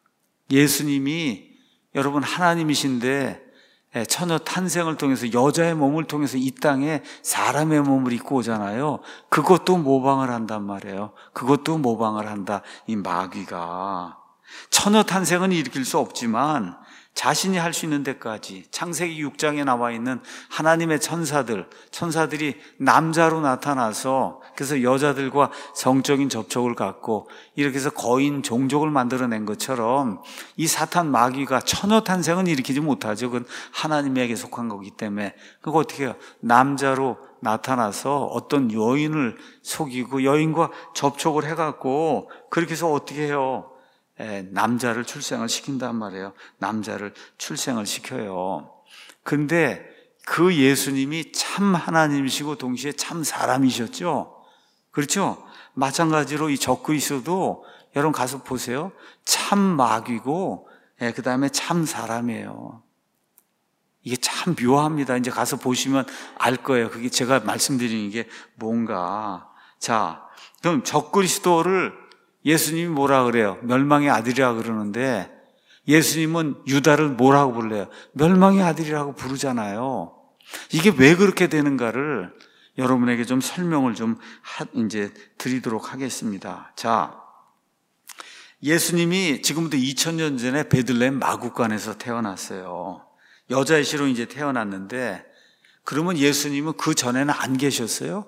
예수님이 여러분 하나님이신데 처녀 탄생을 통해서, 여자의 몸을 통해서 이 땅에 사람의 몸을 입고 오잖아요. 그것도 모방을 한단 말이에요. 그것도 모방을 한다, 이 마귀가. 처녀 탄생은 일으킬 수 없지만 자신이 할 수 있는 데까지, 창세기 육 장에 나와 있는 하나님의 천사들, 천사들이 남자로 나타나서 그래서 여자들과 성적인 접촉을 갖고 이렇게 해서 거인 종족을 만들어낸 것처럼 이 사탄 마귀가 처녀 탄생은 일으키지 못하죠. 그건 하나님에게 속한 거기 때문에. 그거 어떻게 해요? 남자로 나타나서 어떤 여인을 속이고 여인과 접촉을 해갖고 그렇게 해서 어떻게 해요? 남자를 출생을 시킨단 말이에요. 남자를 출생을 시켜요. 근데 그 예수님이 참 하나님이시고 동시에 참 사람이셨죠. 그렇죠? 마찬가지로 이 적그리스도도 여러분 가서 보세요. 참 마귀고 그 다음에 참 사람이에요. 이게 참 묘합니다. 이제 가서 보시면 알 거예요. 그게 제가 말씀드리는 게 뭔가. 자, 그럼 적그리스도를 예수님이 뭐라 그래요? 멸망의 아들이라 그러는데 예수님은 유다를 뭐라고 불러요? 멸망의 아들이라고 부르잖아요. 이게 왜 그렇게 되는가를 여러분에게 좀 설명을 좀 이제 드리도록 하겠습니다. 자, 예수님이 지금부터 이천 년 전에 베들레헴 마구간에서 태어났어요. 여자의 씨로 이제 태어났는데, 그러면 예수님은 그 전에는 안 계셨어요?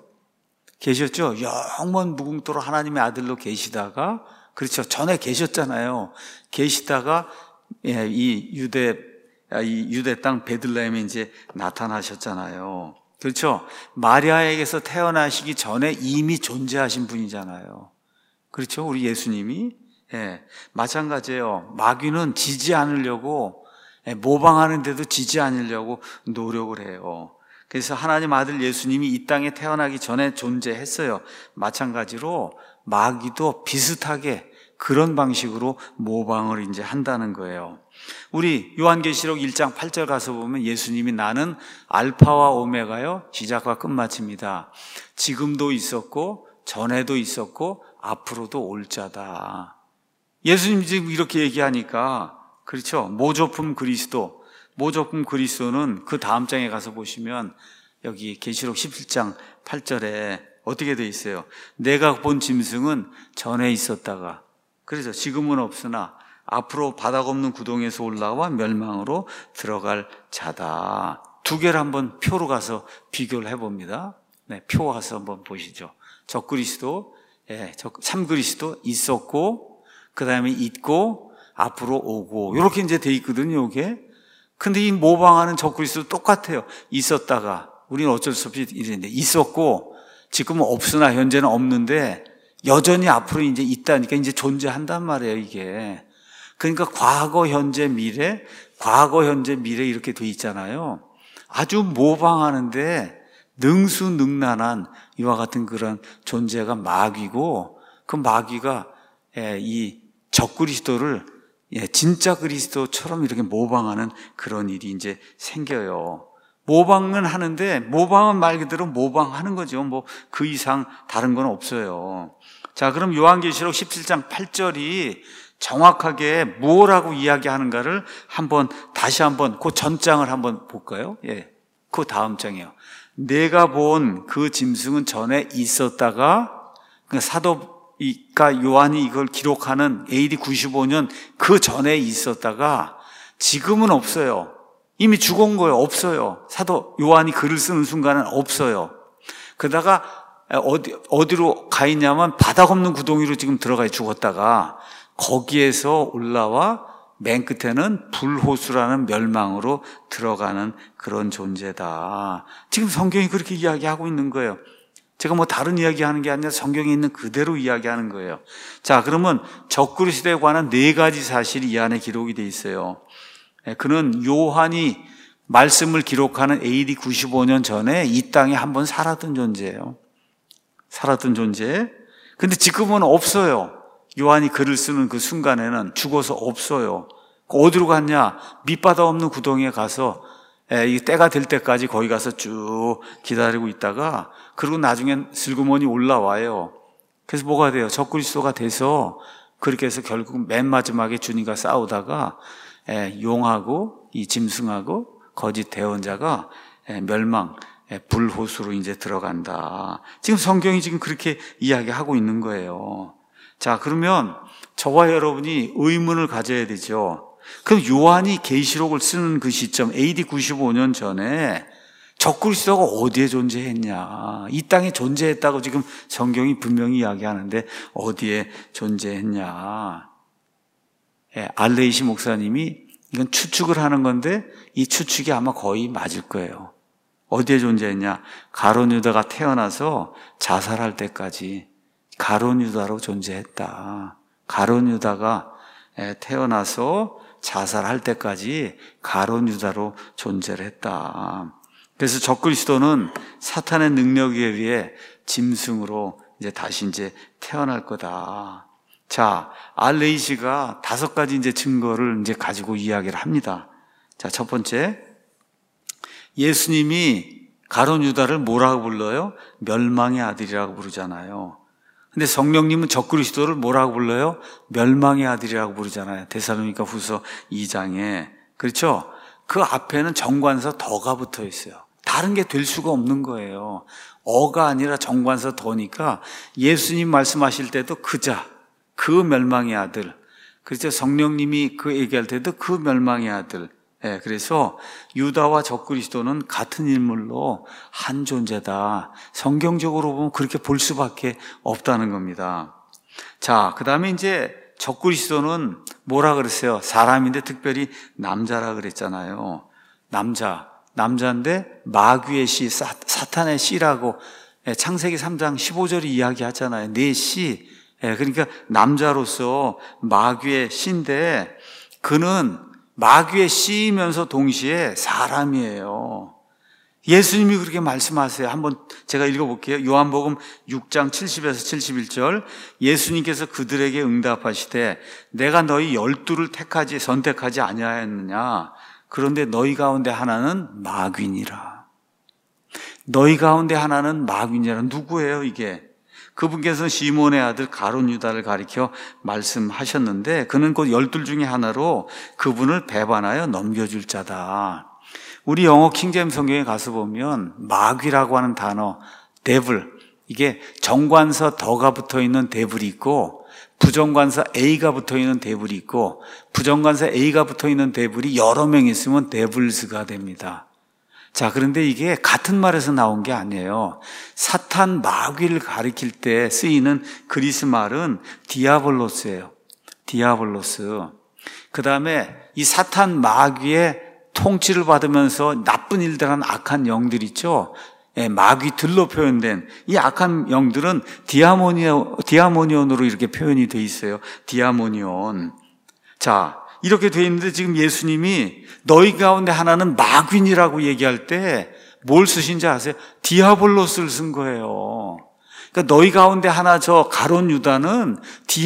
계셨죠? 영원 무궁토로 하나님의 아들로 계시다가, 그렇죠, 전에 계셨잖아요. 계시다가 예, 이 유대 이 유대 땅 베들레헴에 이제 나타나셨잖아요. 그렇죠? 마리아에게서 태어나시기 전에 이미 존재하신 분이잖아요. 그렇죠? 우리 예수님이. 예, 마찬가지예요. 마귀는 지지 않으려고, 예, 모방하는데도 지지 않으려고 노력을 해요. 그래서 하나님 아들 예수님이 이 땅에 태어나기 전에 존재했어요. 마찬가지로 마귀도 비슷하게 그런 방식으로 모방을 이제 한다는 거예요. 우리 요한계시록 일 장 팔 절 가서 보면 예수님이 나는 알파와 오메가요, 시작과 끝마칩니다. 지금도 있었고 전에도 있었고 앞으로도 올 자다. 예수님이 지금 이렇게 얘기하니까, 그렇죠? 모조품 그리스도. 모조품 그리스도는 그 다음 장에 가서 보시면 여기 계시록 십칠 장 팔 절에 어떻게 돼 있어요? 내가 본 짐승은 전에 있었다가, 그래서 지금은 없으나 앞으로 바닥 없는 구덩이에서 올라와 멸망으로 들어갈 자다. 두 개를 한번 표로 가서 비교를 해봅니다. 네, 표 가서 한번 보시죠. 적그리스도, 예, 참그리스도 있었고, 그 다음에 있고, 앞으로 오고, 이렇게 이제 돼 있거든요, 이게. 근데 이 모방하는 적그리스도 똑같아요. 있었다가, 우리는 어쩔 수 없이 이랬는데, 있었고, 지금은 없으나 현재는 없는데, 여전히 앞으로 이제 있다니까 이제 존재한단 말이에요, 이게. 그러니까 과거, 현재, 미래, 과거, 현재, 미래 이렇게 돼 있잖아요. 아주 모방하는데 능수능란한 이와 같은 그런 존재가 마귀고, 그 마귀가 이 적그리스도를 진짜 그리스도처럼 이렇게 모방하는 그런 일이 이제 생겨요. 모방은 하는데, 모방은 말 그대로 모방하는 거죠. 뭐 그 이상 다른 건 없어요. 자, 그럼 요한계시록 십칠 장 팔 절이 정확하게 뭐라고 이야기하는가를 한번 다시 한번 그 전장을 한번 볼까요? 예, 그 다음 장이요. 내가 본 그 짐승은 전에 있었다가, 그러니까 사도가 요한이 이걸 기록하는 에이디 구십오 년 그 전에 있었다가 지금은 없어요. 이미 죽은 거예요. 없어요. 사도 요한이 글을 쓰는 순간은 없어요. 그러다가 어디, 어디로 가 있냐면 바닥 없는 구덩이로 지금 들어가 죽었다가 거기에서 올라와 맨 끝에는 불호수라는 멸망으로 들어가는 그런 존재다. 지금 성경이 그렇게 이야기하고 있는 거예요. 제가 뭐 다른 이야기 하는 게 아니라 성경에 있는 그대로 이야기하는 거예요. 자, 그러면 적그리스도에 관한 네 가지 사실이 이 안에 기록이 돼 있어요. 그는 요한이 말씀을 기록하는 에이디 구십오 년 전에 이 땅에 한번 살았던 존재예요. 살았던 존재. 근데 지금은 없어요. 요한이 글을 쓰는 그 순간에는 죽어서 없어요. 어디로 갔냐? 밑바닥 없는 구덩이에 가서 이 때가 될 때까지 거기 가서 쭉 기다리고 있다가 그리고 나중엔 슬그머니 올라와요. 그래서 뭐가 돼요? 적그리스도가 돼서 그렇게 해서 결국 맨 마지막에 주님과 싸우다가 용하고 이 짐승하고 거짓 대언자가 멸망, 불호수로 이제 들어간다. 지금 성경이 지금 그렇게 이야기하고 있는 거예요. 자, 그러면 저와 여러분이 의문을 가져야 되죠. 그럼 요한이 계시록을 쓰는 그 시점 에이디 구십오 년 전에 적그리스도가 어디에 존재했냐? 이 땅에 존재했다고 지금 성경이 분명히 이야기하는데 어디에 존재했냐? 예, 알레이시 목사님이 이건 추측을 하는 건데 이 추측이 아마 거의 맞을 거예요. 어디에 존재했냐? 가룟 유다가 태어나서 자살할 때까지 가룟 유다로 존재했다. 가룟 유다가 태어나서 자살할 때까지 가룟 유다로 존재를 했다. 그래서 적그리스도는 사탄의 능력에 의해 짐승으로 이제 다시 이제 태어날 거다. 자, 알레이시가 다섯 가지 이제 증거를 이제 가지고 이야기를 합니다. 자, 첫 번째, 예수님이 가룟 유다를 뭐라고 불러요? 멸망의 아들이라고 부르잖아요. 근데 성령님은 적그리스도를 뭐라고 불러요? 멸망의 아들이라고 부르잖아요. 데살로니가 후서 이 장에. 그렇죠? 그 앞에는 정관사 더가 붙어 있어요. 다른 게 될 수가 없는 거예요. 어가 아니라 정관사 더니까 예수님 말씀하실 때도 그자, 그 멸망의 아들. 그렇죠? 성령님이 그 얘기할 때도 그 멸망의 아들. 예, 그래서 유다와 적그리스도는 같은 인물로 한 존재다. 성경적으로 보면 그렇게 볼 수밖에 없다는 겁니다. 자, 그 다음에 이제 적그리스도는 뭐라 그랬어요? 사람인데 특별히 남자라 그랬잖아요. 남자, 남자인데 마귀의 씨, 사, 사탄의 씨라고 창세기 삼 장 십오 절이 이야기하잖아요. 내 씨. 예, 그러니까 남자로서 마귀의 씨인데 그는 마귀의 씨이면서 동시에 사람이에요. 예수님이 그렇게 말씀하세요. 한번 제가 읽어볼게요. 요한복음 육 장 칠십에서 칠십일 절. 예수님께서 그들에게 응답하시되 내가 너희 열두를 택하지 선택하지 아니하였느냐. 그런데 너희 가운데 하나는 마귀니라. 너희 가운데 하나는 마귀니라. 누구예요 이게? 그분께서는 시몬의 아들 가룟 유다를 가리켜 말씀하셨는데 그는 곧 열둘 중에 하나로 그분을 배반하여 넘겨줄 자다. 우리 영어 킹제임스 성경에 가서 보면 마귀라고 하는 단어, devil, 이게 정관사 더가 붙어있는 devil이 있고 부정관사 A가 붙어있는 devil이 있고 부정관사 A가 붙어있는 devil이 여러 명 있으면 devils가 됩니다. 자, 그런데 이게 같은 말에서 나온 게 아니에요. 사탄 마귀를 가리킬 때 쓰이는 그리스 말은 디아볼로스예요. 디아볼로스. 그 다음에 이 사탄 마귀의 통치를 받으면서 나쁜 일들 하는 악한 영들 있죠. 예, 마귀들로 표현된 이 악한 영들은 디아모니오, 디아모니온으로 이렇게 표현이 돼 있어요. 디아모니온. 자, 이렇게 돼 있는데 지금 예수님이 너희 가운데 하나는 마귀니라고 얘기할 때 뭘 쓰신지 아세요? 디아볼로스를 쓴 거예요. 그러니까 너희 가운데 하나 저 가룟 유다는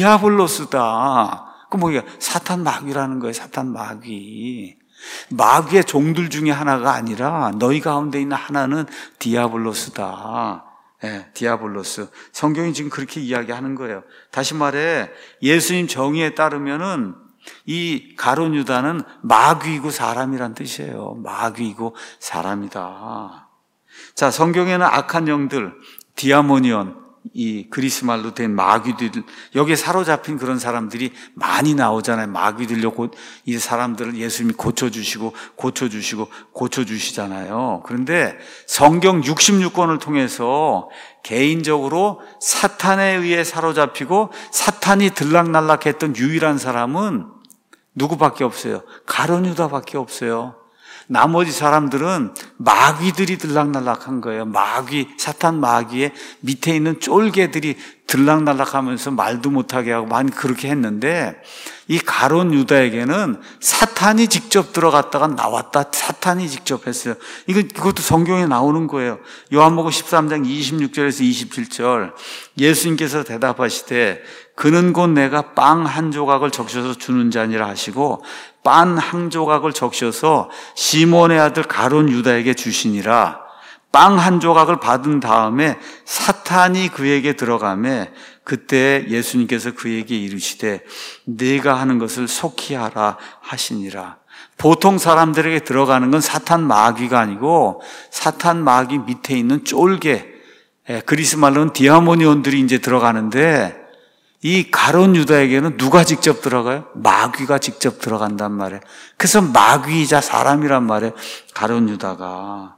디아볼로스다. 그 뭐야? 사탄 마귀라는 거예요. 사탄 마귀. 마귀의 종들 중에 하나가 아니라 너희 가운데 있는 하나는 디아볼로스다. 네, 디아볼로스. 성경이 지금 그렇게 이야기하는 거예요. 다시 말해 예수님 정의에 따르면은 이 가룟 유다는 마귀이고 사람이란 뜻이에요. 마귀이고 사람이다. 자, 성경에는 악한 영들, 디아모니온, 이 그리스 말로 된 마귀들, 여기에 사로잡힌 그런 사람들이 많이 나오잖아요. 마귀들로 곧 이 사람들을 예수님이 고쳐주시고 고쳐주시고 고쳐주시잖아요. 그런데 성경 육십육 권을 통해서 개인적으로 사탄에 의해 사로잡히고 사탄이 들락날락했던 유일한 사람은 누구밖에 없어요? 가룟 유다밖에 없어요. 나머지 사람들은 마귀들이 들락날락한 거예요. 마귀, 사탄 마귀의 밑에 있는 쫄개들이 들락날락하면서 말도 못하게 하고 많이 그렇게 했는데, 이 가룟 유다에게는 사탄이 직접 들어갔다가 나왔다. 사탄이 직접 했어요. 이거, 그것도 성경에 나오는 거예요. 요한복음 십삼 장 이십육 절에서 이십칠 절, 예수님께서 대답하시되 그는 곧 내가 빵 한 조각을 적셔서 주는 자니라 하시고 빵 한 조각을 적셔서 시몬의 아들 가룟 유다에게 주시니라. 빵 한 조각을 받은 다음에 사탄이 그에게 들어가매 그때 예수님께서 그에게 이르시되 네가 하는 것을 속히 하라 하시니라. 보통 사람들에게 들어가는 건 사탄 마귀가 아니고 사탄 마귀 밑에 있는 쫄개, 그리스 말로는 디아모니온들이 이제 들어가는데, 이 가룟 유다에게는 누가 직접 들어가요? 마귀가 직접 들어간단 말이에요. 그래서 마귀이자 사람이란 말이에요, 가룟 유다가.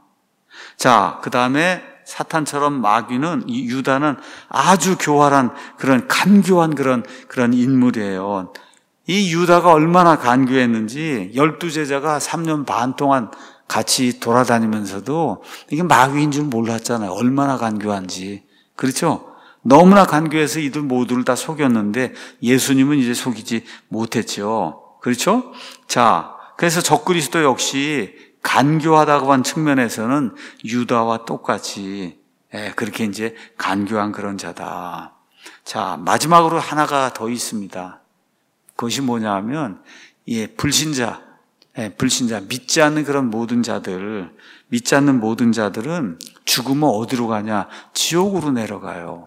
자, 그 다음에 사탄처럼 마귀는, 이 유다는 아주 교활한 그런 간교한 그런 그런 인물이에요. 이 유다가 얼마나 간교했는지 열두 제자가 삼 년 반 동안 같이 돌아다니면서도 이게 마귀인 줄 몰랐잖아요. 얼마나 간교한지. 그렇죠? 너무나 간교해서 이들 모두를 다 속였는데 예수님은 이제 속이지 못했죠. 그렇죠? 자, 그래서 적그리스도 역시 간교하다고 한 측면에서는 유다와 똑같이, 예, 그렇게 이제 간교한 그런 자다. 자, 마지막으로 하나가 더 있습니다. 그것이 뭐냐 하면, 예, 불신자, 예, 불신자, 믿지 않는 그런 모든 자들, 믿지 않는 모든 자들은 죽으면 어디로 가냐? 지옥으로 내려가요.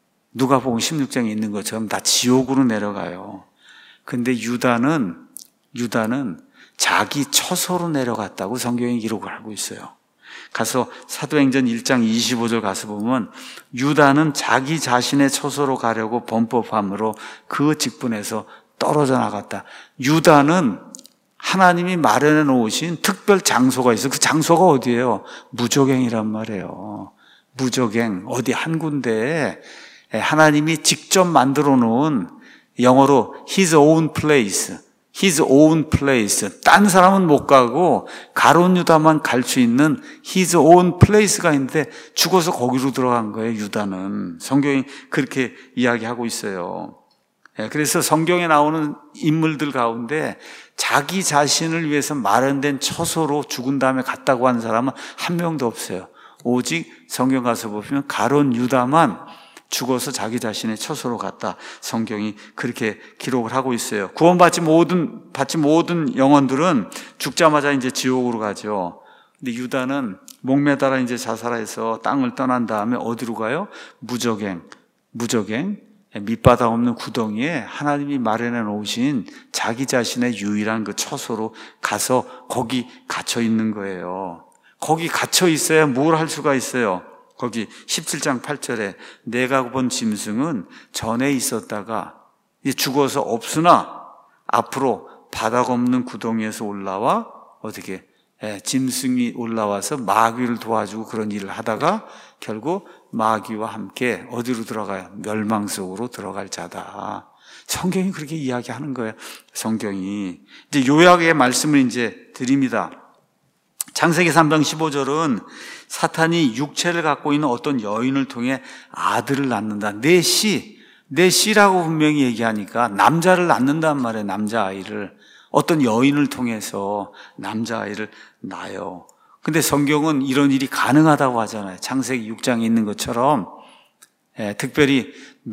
누가복음 십육 장에 있는 것처럼 다 지옥으로 내려가요. 근데 유다는, 유다는 자기 처소로 내려갔다고 성경이 기록을 하고 있어요. 가서 사도행전 일 장 이십오 절 가서 보면 유다는 자기 자신의 처소로 가려고 범법함으로 그 직분에서 떨어져 나갔다. 유다는 하나님이 마련해 놓으신 특별 장소가 있어요. 그 장소가 어디예요? 무저갱이란 말이에요. 무저갱, 어디 한 군데에 하나님이 직접 만들어 놓은, 영어로 His own place, His own place. 딴 사람은 못 가고 가룟 유다만 갈 수 있는 His own place가 있는데 죽어서 거기로 들어간 거예요, 유다는. 성경이 그렇게 이야기하고 있어요. 그래서 성경에 나오는 인물들 가운데 자기 자신을 위해서 마련된 처소로 죽은 다음에 갔다고 하는 사람은 한 명도 없어요. 오직 성경 가서 보시면 가룟 유다만 죽어서 자기 자신의 처소로 갔다. 성경이 그렇게 기록을 하고 있어요. 구원받지 모든, 받지 모든 영혼들은 죽자마자 이제 지옥으로 가죠. 근데 유다는 목매달아 이제 자살해서 땅을 떠난 다음에 어디로 가요? 무저갱, 무저갱, 밑바닥 없는 구덩이에 하나님이 마련해 놓으신 자기 자신의 유일한 그 처소로 가서 거기 갇혀 있는 거예요. 거기 갇혀 있어야 뭘 할 수가 있어요. 거기 십칠 장 팔 절에 내가 본 짐승은 전에 있었다가 죽어서 없으나 앞으로 바닥 없는 구덩이에서 올라와 어떻게 예, 짐승이 올라와서 마귀를 도와주고 그런 일을 하다가 결국 마귀와 함께 어디로 들어가요? 멸망 속으로 들어갈 자다. 성경이 그렇게 이야기하는 거예요. 성경이. 이제 요약의 말씀을 이제 드립니다. 창세기 삼 장 십오 절은 사탄이 육체를 갖고 있는 어떤 여인을 통해 아들을 낳는다. 내 씨, 내 씨라고 분명히 얘기하니까 남자를 낳는단 말이에요. 남자아이를. 어떤 여인을 통해서 남자아이를 낳아요. 근데 성경은 이런 일이 가능하다고 하잖아요. 창세기 육 장에 있는 것처럼. 예, 특별히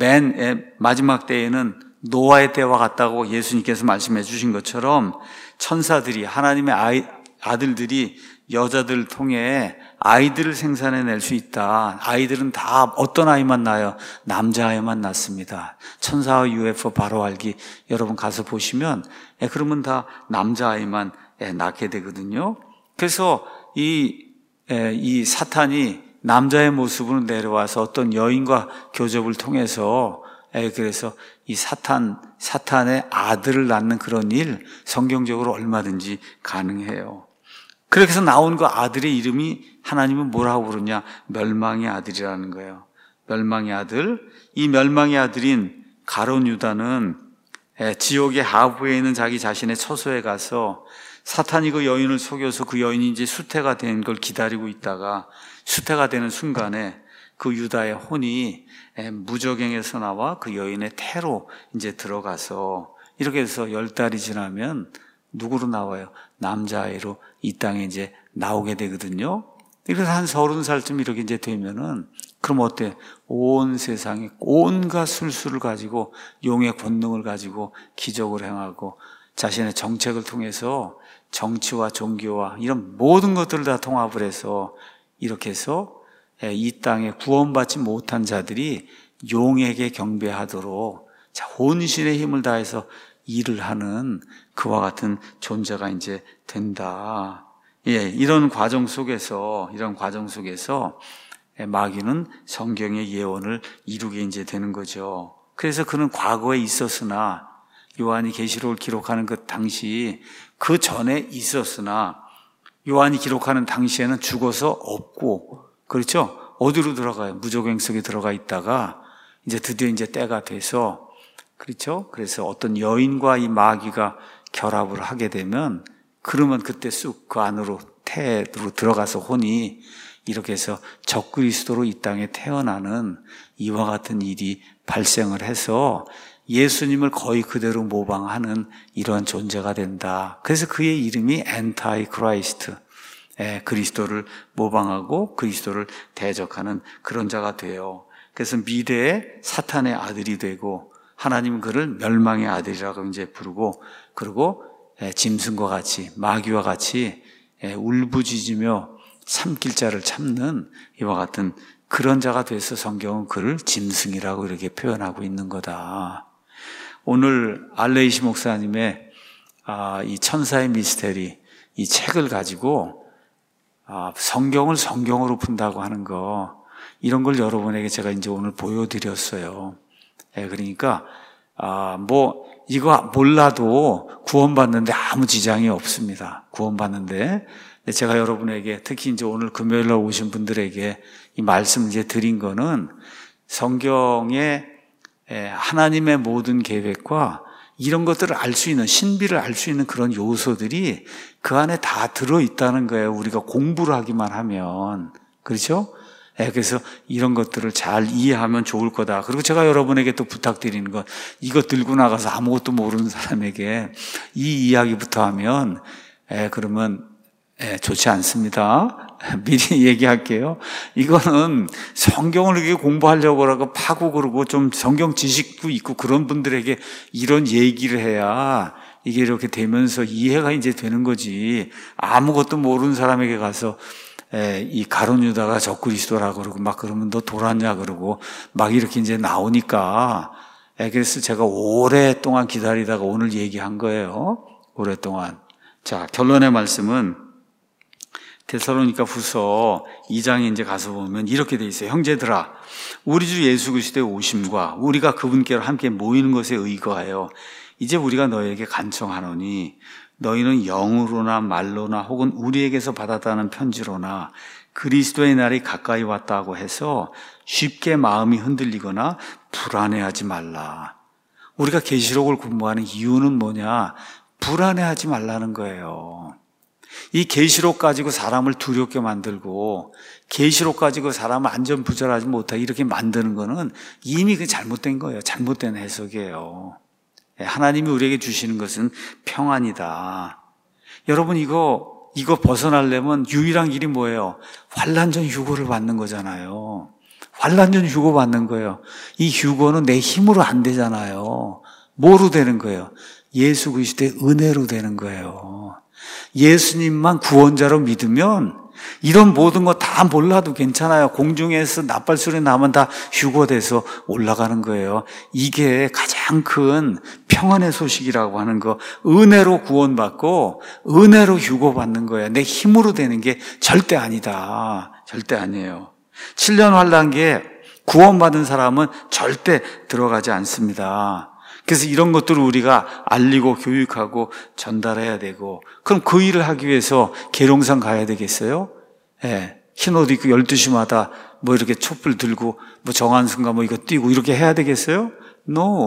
맨 마지막 때에는 노아의 때와 같다고 예수님께서 말씀해 주신 것처럼 천사들이, 하나님의 아이, 아들들이 여자들을 통해 아이들을 생산해낼 수 있다. 아이들은 다 어떤 아이만 낳아요? 남자아이만 낳습니다. 천사와 유에프오 바로 알기 여러분 가서 보시면 예, 그러면 다 남자아이만 예, 낳게 되거든요. 그래서 이, 예, 이 사탄이 남자의 모습으로 내려와서 어떤 여인과 교접을 통해서 예, 그래서 이 사탄, 사탄의 아들을 낳는 그런 일 성경적으로 얼마든지 가능해요. 그렇게 해서 나온 그 아들의 이름이 하나님은 뭐라고 부르냐? 멸망의 아들이라는 거예요. 멸망의 아들. 이 멸망의 아들인 가룟 유다는 예, 지옥의 하부에 있는 자기 자신의 처소에 가서 사탄이 그 여인을 속여서 그 여인이 이제 수태가 된 걸 기다리고 있다가 수태가 되는 순간에 그 유다의 혼이 무저갱에서 나와 그 여인의 태로 이제 들어가서 이렇게 해서 열 달이 지나면 누구로 나와요? 남자아이로 이 땅에 이제 나오게 되거든요. 그래서 한 서른 살쯤 이렇게 이제 되면은 그럼 어때? 온 세상에 온갖 술수를 가지고 용의 권능을 가지고 기적을 행하고 자신의 정책을 통해서 정치와 종교와 이런 모든 것들을 다 통합을 해서 이렇게 해서 이 땅에 구원받지 못한 자들이 용에게 경배하도록 혼신의 힘을 다해서 일을 하는 그와 같은 존재가 이제 된다. 예, 이런 과정 속에서, 이런 과정 속에서 마귀는 성경의 예언을 이루게 이제 되는 거죠. 그래서 그는 과거에 있었으나 요한이 계시록을 기록하는 그 당시 그 전에 있었으나 요한이 기록하는 당시에는 죽어서 없고 그렇죠? 어디로 들어가요? 무저갱 속에 들어가 있다가 이제 드디어 이제 때가 돼서 그렇죠? 그래서 어떤 여인과 이 마귀가 결합을 하게 되면 그러면 그때 쑥 그 안으로 태로 들어가서 혼이 이렇게 해서 적그리스도로 이 땅에 태어나는 이와 같은 일이 발생을 해서 예수님을 거의 그대로 모방하는 이러한 존재가 된다. 그래서 그의 이름이 엔타이 크라이스트, 그리스도를 모방하고 그리스도를 대적하는 그런 자가 돼요. 그래서 미래의 사탄의 아들이 되고 하나님은 그를 멸망의 아들이라고 이제 부르고 그리고 짐승과 같이 마귀와 같이 울부짖으며 삼킬 자를 참는 이와 같은 그런 자가 돼서 성경은 그를 짐승이라고 이렇게 표현하고 있는 거다. 오늘 알레이시 목사님의 이 천사의 미스테리 이 책을 가지고 성경을 성경으로 푼다고 하는 거 이런 걸 여러분에게 제가 이제 오늘 보여드렸어요. 그러니까 뭐 이거 몰라도 구원받는데 아무 지장이 없습니다. 구원받는데 제가 여러분에게 특히 이제 오늘 금요일 날 오신 분들에게 이 말씀을 이제 드린 거는 성경의 하나님의 모든 계획과 이런 것들을 알 수 있는 신비를 알 수 있는 그런 요소들이 그 안에 다 들어있다는 거예요. 우리가 공부를 하기만 하면. 그렇죠? 그래서 이런 것들을 잘 이해하면 좋을 거다. 그리고 제가 여러분에게 또 부탁드리는 건 이거 들고 나가서 아무것도 모르는 사람에게 이 이야기부터 하면 그러면 좋지 않습니다. 미리 얘기할게요. 이거는 성경을 이렇게 공부하려고 하고 파고 그러고 좀 성경 지식도 있고 그런 분들에게 이런 얘기를 해야 이게 이렇게 되면서 이해가 이제 되는 거지. 아무것도 모르는 사람에게 가서 이 가룟 유다가 적그리스도라고 그러고 막 그러면 너 돌았냐 그러고 막 이렇게 이제 나오니까 그래서 제가 오랫동안 기다리다가 오늘 얘기한 거예요. 오랫동안. 자, 결론의 말씀은 데살로니가 후서 이 장에 이제 가서 보면 이렇게 돼 있어요. 형제들아, 우리 주 예수 그리스도의 오심과 우리가 그분께로 함께 모이는 것에 의거하여 이제 우리가 너에게 간청하노니 너희는 영으로나 말로나 혹은 우리에게서 받았다는 편지로나 그리스도의 날이 가까이 왔다고 해서 쉽게 마음이 흔들리거나 불안해하지 말라. 우리가 계시록을 공부하는 이유는 뭐냐? 불안해하지 말라는 거예요. 이 계시록 가지고 사람을 두렵게 만들고 계시록 가지고 사람을 안전부절하지 못하게 이렇게 만드는 거는 이미 그 잘못된 거예요. 잘못된 해석이에요. 하나님이 우리에게 주시는 것은 평안이다. 여러분 이거 이거 벗어나려면 유일한 길이 뭐예요? 환난전 휴거를 받는 거잖아요. 환난전 휴거 받는 거예요. 이 휴거는 내 힘으로 안 되잖아요. 뭐로 되는 거예요? 예수 그리스도의 은혜로 되는 거예요. 예수님만 구원자로 믿으면 이런 모든 거 다 몰라도 괜찮아요. 공중에서 나팔소리 나면 다 휴거돼서 올라가는 거예요. 이게 가장 큰 평안의 소식이라고 하는 거. 은혜로 구원받고 은혜로 휴거받는 거예요. 내 힘으로 되는 게 절대 아니다. 절대 아니에요. 칠 년 환란기에 구원받은 사람은 절대 들어가지 않습니다. 그래서 이런 것들을 우리가 알리고 교육하고 전달해야 되고, 그럼 그 일을 하기 위해서 계룡산 가야 되겠어요? 예. 흰 옷 입고 열두 시마다 뭐 이렇게 촛불 들고 뭐 정한승가 뭐 이거 뛰고 이렇게 해야 되겠어요? No.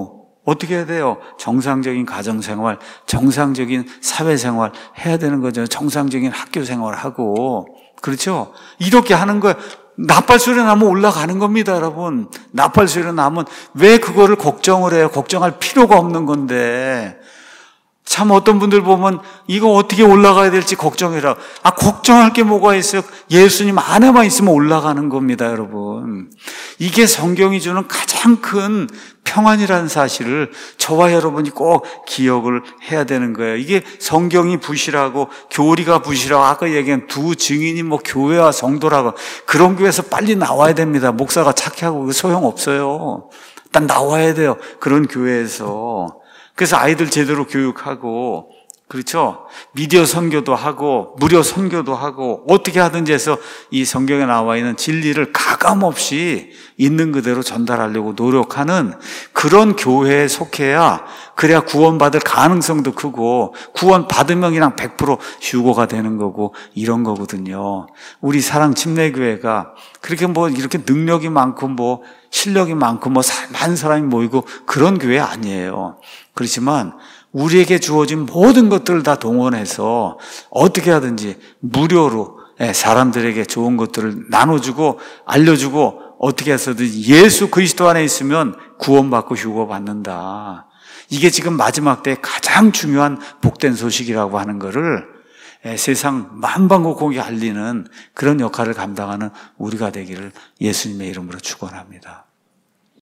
어떻게 해야 돼요? 정상적인 가정생활, 정상적인 사회생활 해야 되는 거죠. 정상적인 학교생활하고. 그렇죠? 이렇게 하는 거예요. 나팔소리 나면 올라가는 겁니다, 여러분. 나팔소리 나면 왜 그거를 걱정을 해요? 걱정할 필요가 없는 건데. 참 어떤 분들 보면 이거 어떻게 올라가야 될지 걱정해라. 아, 걱정할 게 뭐가 있어요? 예수님 안에만 있으면 올라가는 겁니다, 여러분. 이게 성경이 주는 가장 큰 평안이라는 사실을 저와 여러분이 꼭 기억을 해야 되는 거예요. 이게 성경이 부실하고 교리가 부실하고 아까 얘기한 두 증인이 뭐 교회와 성도라고 그런 교회에서 빨리 나와야 됩니다. 목사가 착해하고 소용없어요. 일단 나와야 돼요. 그런 교회에서. 그래서 아이들 제대로 교육하고, 그렇죠? 미디어 선교도 하고, 무료 선교도 하고, 어떻게 하든지 해서 이 성경에 나와 있는 진리를 가감없이 있는 그대로 전달하려고 노력하는 그런 교회에 속해야, 그래야 구원받을 가능성도 크고, 구원받으면 그냥 백 퍼센트 휴거가 되는 거고, 이런 거거든요. 우리 사랑 침례교회가 그렇게 뭐 이렇게 능력이 많고, 뭐 실력이 많고, 뭐 많은 사람이 모이고, 그런 교회 아니에요. 그렇지만 우리에게 주어진 모든 것들을 다 동원해서 어떻게 하든지 무료로 사람들에게 좋은 것들을 나눠주고 알려주고 어떻게 해서든 예수 그리스도 안에 있으면 구원받고 휴거받는다. 이게 지금 마지막 때 가장 중요한 복된 소식이라고 하는 거를 세상 만방곡곡에 알리는 그런 역할을 감당하는 우리가 되기를 예수님의 이름으로 축원합니다.